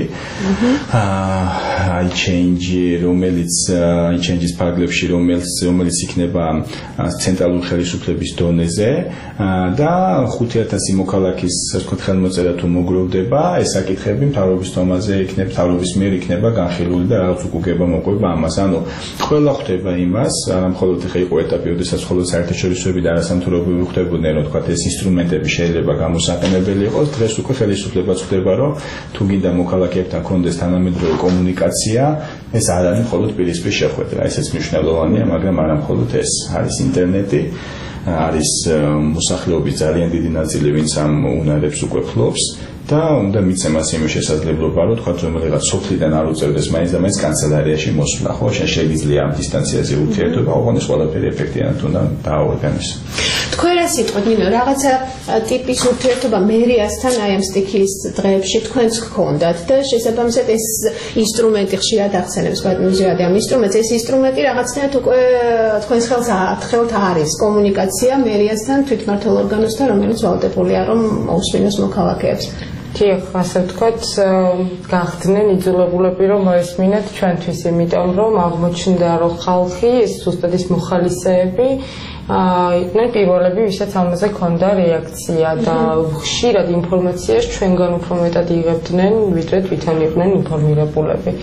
iChange-ის ფარგლებში, რომელიც იქნება ცენტრალური ხელისუფლების დონეზე და 5000 მოქალაქის, ასე ვთქვათ, ხელმოწერა თუ მოგროვდება, ეს საკითხები მთავრობის თომაზე იქნება, მთავრობის მიერ იქნება განხილული და რაღაც უკუგება მოყვება ამას. ანუ ყველა ხვდება იმას, არა მხოლოდ ხე იყო ეტაპი, როდესაც მხოლოდ საერთაშორისოები და არასამთავრობოები ხვდებოდნენ, რომ თქვათ ეს ინსტრუმენტები შეიძლება გამოსაყენებელი იყოს. დღეს უკვე ხელისუფლებაც ხვდება, რომ თუ გინდა მოქალაქეებთან კონდეს თანამედროვე კომუნიკაცია, ეს არ არის მხოლოდ პირისპირ შეხვედრა, ესეც მნიშვნელოვანია, მაგრამ არა მხოლოდ ეს, არის ინტერნეტი, არის მოსახლეობის ძალიან დიდი ნაწილი, ვინც ამ უნარებს უკვე ფლობს და უნდა მიცემას იმის შესაძლებლობა, რომ თქვა რომელიღაც სოფლიდან არ უწევდეს მაინც და მაინც კანცელარიაში მოსვლა, ხო, შეიძლება ამ დისტანციაზე ურთიერთობა, ოღონდ ეს ყველაფერი ეფექტიანად უნდა დააორგანიზოს. თქვენ რა სიტყვით, ნინო, რაღაცა ტიპის ურთიერთობა მერიასთან აი ამ სტიქიის დღეებში თქვენც გქონდათ და შესაბამისად ეს ინსტრუმენტი ხშირად ახსენებს გადმიზრადი ამ ინსტრუმენტს, ეს ინსტრუმენტი რაღაცნაირად უკვე თქვენს ხელთ არის კომუნიკაცია მერიასთან, თვითმმართველ ორგანოსთან, რომელიც ვალდებულია რომ მოусმინოს მოქალაქეებს. დიახ, ასე ვთქვათ, გახდნენ იძულებულები რომ მოესმინათ ჩვენთვის, იმიტომ რომ აღმოჩნდა რომ ხალხი, ეს ზუსტად ის მოხალისეები იყვნენ პირველები, ვისაც ამაზე ჰქონდა რეაქცია და ხშირად ინფორმაციას ჩვენგან უფრო მეტად იღებდნენ, ვიდრე თვითონ იყვნენ ინფორმირებულები.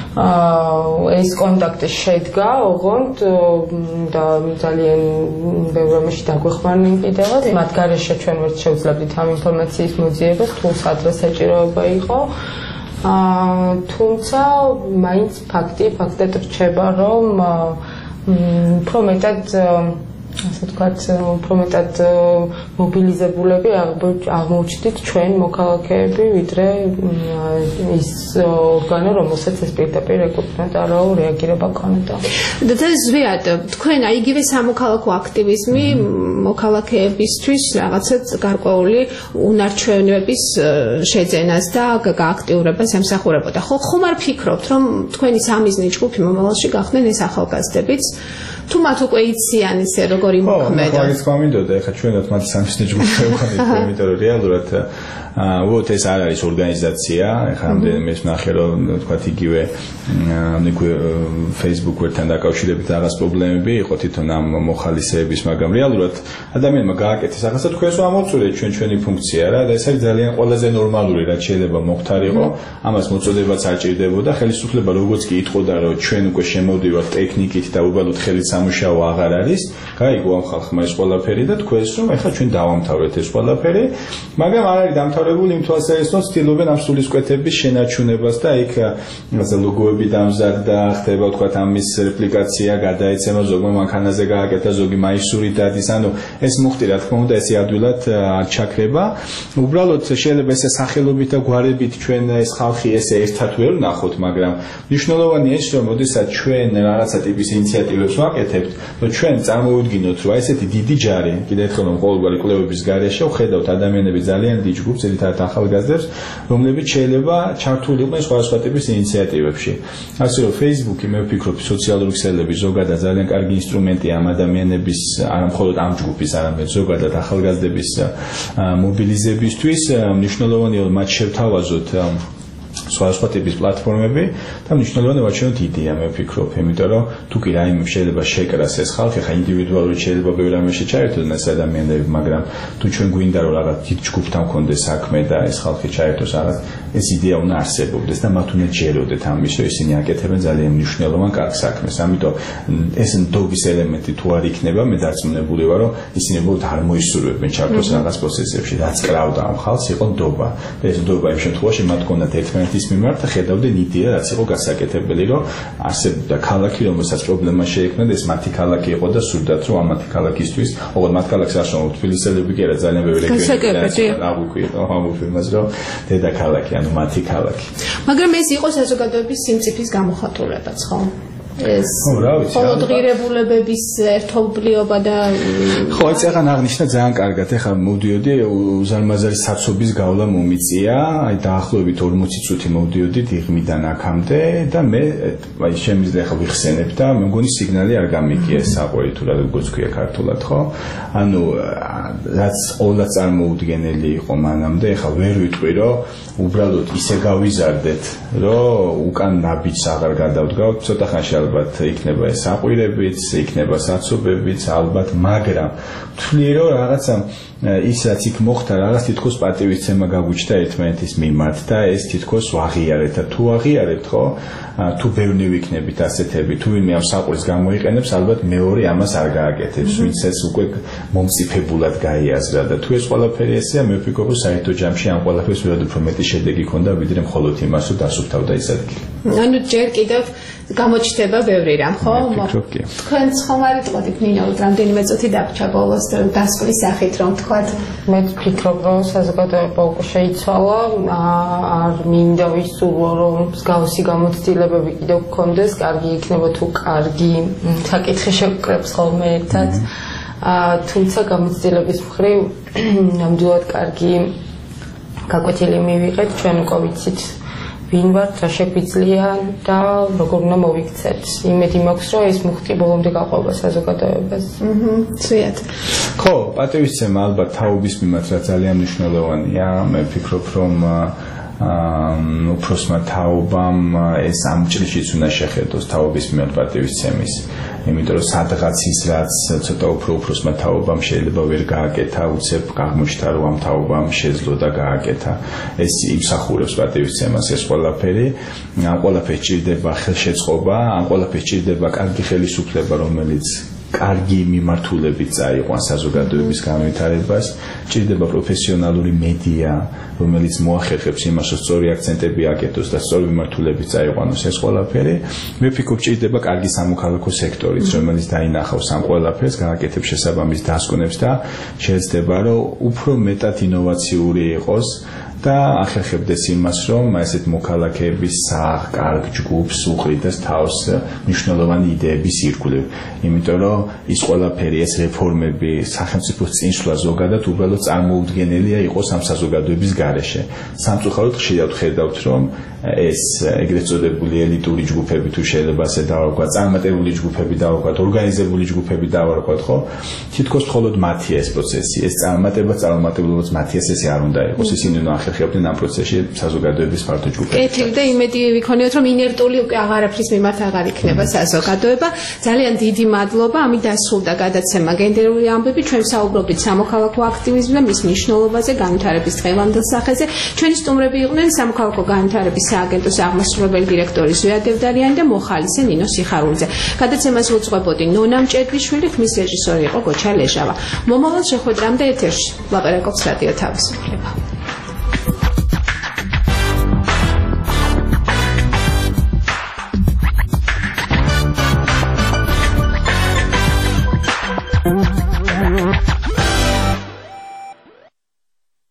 ეს კონტაქტი შედგა, ოღონდ და ძალიან ბევრ რამეში დაგვეხმარნენ კიდევაც, მათ გარეშე ჩვენ ვერც შევძლებდით ამ ინფორმაციის მოძიებას, თუ სადღაც საჭიროება იყო. თუმცა მაინც ფაქტად რჩება, რომ უფრო მეტად ასე ვთქვათ, უფრო მეტად მობილიზებულები აღმოჩნდით ჩვენ მოქალაქეები, ვიდრე ის ორგანო, რომელსაც ეს პირდაპირ ეკუთვნოდა, რომ რეაგირება ჰქონოდა. და ზვიად, თქვენ აი იგივე სამოქალაქო აქტივიზმი მოქალაქეებისთვის რაღაცა გარკვეული უნარჩვენების შეძენას და გააქტიურებას ემსახურებოდა. ხომ არ ფიქრობთ, რომ თქვენი სამიზნე ჯგუფი მომავალში გახდნენ ეს ახალგაზრდებიც? თუ მათ უკვე იციან ისე როგორი მოქმედა. ხო, მაგის გვამინდოდა, ეხლა ჩვენად მათ სამიზნე ჯგუფი ვიყავით, იმიტომ რომ რეალურად უბრალოდ ეს არ არის ორგანიზაცია, ეხლა ამდენიმე ნახე რომ თქვათ იგივე Facebook-ვერთან დაკავშირებით რაღაც პრობლემები იყო თვითონ ამ მოხალისეების, მაგრამ რეალურად ადამიანმა გააკეთეს ახლა თქვენს ამოვწურეთ ჩვენი ფუნქცია რა და ეს არის ძალიან ყველაზე ნორმალური რაც შეიძლება მოხდარიყო, ამას მოწოდებაც არ ჭირდებოდა, ხელისუფლება როგორც კი იტყოდა რომ ჩვენ უკვე შემოვდივართ ტექნიკით და უბრალოდ ხელით სამუშაო აღარ არის, გაიგო ამ ხალხმა ეს ყველაფერი და თქვენს რომ ეხლა ჩვენ დავამთავრეთ ეს ყველაფერი, მაგრამ არ არის დამთავრებული იმ თვალსაზრისით, ცდილობენ ამ სულისკვეთების შენარჩუნებას და იქ ასე ლოგოები დამზადდა, ხდება თქვა ამის რეპლიკაცია, გადაეცემა ზოგმა მანქანაზე გააკეთა, ზოგი მაისური დადის, ანუ ეს მუხტი რა თქმა უნდა ესე ადვილად არ ჩაქრება. უბრალოდ შეიძლება ესე სახელობით და გვარებით ჩვენ ეს ხალხი ესე ერთად ვერ ვნახოთ, მაგრამ მნიშვნელოვანია ის რომ ოდესაც ჩვენ რაღაცა ტიპის ინიციატივებს ვაკეთებთ, რომ ჩვენ წარმოვიდგინოთ რომ ესეთი დიდი ჯარი, კიდევ ერთხელ რომ ყოველგვარი კვლევების გარეშე ვხედავთ ადამიანები ძალიან დიდ ჯგუფს, ძირითადად ახალგაზრდებს, რომლებიც შეიძლება ჩართულიყვნენ სხვადასხვა ტიპის ინიციატივებში. ასე რომ Facebook-ი მე ვფიქრობ სოციალური ქსელები ზოგადად ძალიან კარგი ინსტრუმენტია ამ ადამიანების, არა მხოლოდ ამ ჯგუფის, არამედ ზოგადად ახალგაზრდების მობილიზებისთვის. მნიშვნელოვანია რომ მათ შევთავაზოთ სხვადასხვა ტიპის პლატფორმები და მნიშვნელოვანი ვაჩვენოთ იდეა, მე ვფიქრობ, იმიტომ რომ თუ კი რაიმე შეიძლება შეკრას ეს ხალხი, ხა ინდივიდუალურად შეიძლება ბევრ რამეში ჩაერთოს ეს ადამიანები, მაგრამ თუ ჩვენ გვინდა რომ რაღაც დიდ ჯგუფთან გქონდეს საქმე და ეს ხალხი ჩაერთოს რაღაც, ეს იდეა უნდა არსებობდეს და მათ უნდა ჯეროდეთ ამის, რომ ისინი აკეთებენ ძალიან მნიშვნელოვან კარგ საქმეს. ამიტომ ეს ნდობის ელემენტი თუ არ იქნება, მე დარწმუნებული ვარ, რომ ისინი უბრალოდ არ მოისურვებენ ჩართოს რაღაც პროცესებში, რაც კრავდა ამ ხალხს იყო ნდობა. და ეს ნდობა იმ შემთხვევაში მათ ჰქონდათ ერთმანეთის მიმართ და ხედავდნენ იდეა, რაც იყო გასაკეთებელი, რომ არსებობდა ქალაქი, რომელსაც პრობლემა შეექმნა და ეს მათი ქალაქი იყო და სურდათ, რომ ამ მათი ქალაქისთვის, ოღონდ მათ ქალაქს არ შევამოთ, თბილისელები კი არა, ძალიან ბევრი რეგიონი ამოგვიყვება, რომ დედაქალაქი, ანუ მათი ქალაქი. მაგრამ ეს იყო საზოგადოების სიმწიფის გამოხატულებაც, ხო? ეს რა ვიცი, ყოველდღიურებულების ერთობლიობა და ხო, ეს აღარ აღნიშნა ძალიან კარგად. ეხლა მოვდიოდი უზარმაზარი საცობის გავლა მომიწია, აი დაახლოებით 40 წუთი მოვდიოდი დიღმიდან აქამდე და მე აი შემიძლია ახლა ვიხსენებ და მე მგონი სიგნალი არ გამიგია საყვი თუ რა როგორც ქვია ქართულად, ხო? ანუ რაც ყოველდღე წარმოუდგენელი იყო მანამდე, ეხლა ვერ ვიტყვი, რომ უბრალოდ ისე გავიზარდეთ, რომ უკან ნაბიჯს აღარ გადავდგავთ, ცოტა ხანში ალბათ იქნება ეს საყვირებიც, იქნება საცობებიც, ალბათ, მაგრამ ვთვლი რომ რაღაცა ის რაც იქ მოხდა, რაღაც თითქოს პატივისცემა გაგვიჩნდა ერთმანეთის მიმართ და ეს თითქოს ვაღიარეთ და თუ აღიარებთ, ხო? თუ ბევრი ვიქნებით ასეთები, თუ ვინმე ამ საყვირს გამოიყენებს, ალბათ მეორე ამას არ გააკეთებს, ვინც ეს უკვე მომწიფებულად გაიაზრა და თუ ეს ყველაფერი ესეა, მე ვფიქრობ, რომ საერთო ჯამში ამ ყველაფერს ვერად უფრო მეტი შედეგი ქონდა, ვიდრე მხოლოდ იმას, რომ დასუფთავდა ეს ადგილი. ანუ ჯერ კიდევ გამოჩნდება ბევრი რამ, ხო? თქვენ ხომ არ იტყოდით ნინო, რამდენიმე წუთი დაგჭა ბოლოს დასკვნის სახით, რომ თქვათ, მე ვფიქრობ, რომ საზოგადოება უკვე შეიცვალა, არ მინდა ვისურვო, რომ მსგავსი გამოცდილებები კიდევ გქონდეს, კარგი იქნება თუ კარგი საკითხი შევკრებს ხოლმე ერთად, თუმცა გამოცდილების მხრივ ნამდვილად კარგი გაკვეთილი მივიღეთ, ჩვენ უკვე ვიცით ვინ ვართ, რა შეგვიძლია და როგორ უნდა მოვიქცეთ. იმედი მაქვს, რომ ეს მუხტი ბოლომდე გაყვება საზოგადოებას. ცუიათ. ხო, პატივისცემა ალბათ თაობის მიმართ რა ძალიან მნიშვნელოვანია. მე ვფიქრობ, რომ უფროსმა თაობამ ეს ამ ჭრიშიც უნდა შეხედოს თაობის მიმართ პატივისცემის. იმიტომ რომ სადღაც ის რაც ცოტა უფრო უფროსმა თაობამ შეიძლება ვერ გააკეთა, უცებ აღმოჩნდა რომ ამ თაობამ შეძლო და გააკეთა. ეს იმსახურებს პატივისცემას ეს ყველაფერი. ამ ყველაფერს ჭირდება ხელშეწყობა, ამ ყველაფერს ჭირდება კარგი ხელისუფლება, რომელიც კარგი მიმართულებით წაიყვანს საზოგადოების განვითარებას, ჭირდება პროფესიონალური მედია, რომელიც მოახერხებს იმას, რომ სწორი აქცენტები აკეთოს და სწორი მიმართულებით წაიყვანოს ეს ყველაფერი. მე ვფიქრობ, ჭირდება კარგი სამოქალაქო სექტორიც, რომელიც დაინახავს ამ ყველაფერს, გააკეთებს შესაბამის დასკვნებს და შეეცდება, რომ უფრო მეტად ინოვაციური იყოს და ახერხებდეს იმას, რომ ესეთ მოქალაქეების კარგ ჯგუფს უყრიდეს თავს მნიშვნელოვანი იდეების ირგვლივ. იმიტომ რომ ის ყველაფერი, ეს რეფორმები, სახელმწიფოს წინსვლა ზოგადად უბრალოდ წარმოუდგენელია იყოს ამ საზოგადოების გარეშე. სამწუხაროდ ხშირად ხედავთ, რომ ეს ეგრეთ წოდებული ელიტური ჯგუფები თუ შეიძლება ასე დავარქვათ, წარმატებული ჯგუფები დავარქვათ, ორგანიზებული ჯგუფები დავარქვათ, ხო? თითქოს მხოლოდ მათია ეს პროცესი, ეს წარმატება, წარმატებულობაც მათია ესე არ უნდა იყოს. ისინი უნდა ახერხებდნენ ამ პროცესში საზოგადოების ფართო ჯგუფი. კეთილი და იმედი ვიქონიოთ, რომ ინერტული უკვე აღარაფრის მიმართ აღარ იქნება საზოგადოება. ძალიან დიდი მადლობა, ამით დასრულდა გადაცემა გენდერული ამბები. ჩვენ საუბრობდით სამოქალაქო აქტივიზმზე და მის მნიშვნელობაზე, განვითარების დღევანდელ სახეზე. ჩვენი სტუმრები იყვნენ სამოქალაქო განვითარების სააგენტოს აღმასრულებელი დირექტორი ზვია დევდარიანი და მოხალისე ნინო სიხარულიძე. გადაცემას უძღვებოდი ნონა მჭედლიშვილი, ხმის რეჟისორი იყო გოჩა ლეჟავა. მომავალ შეხვედრამდე ეთერში ლაპარაკობს რადიო თავისუფლება.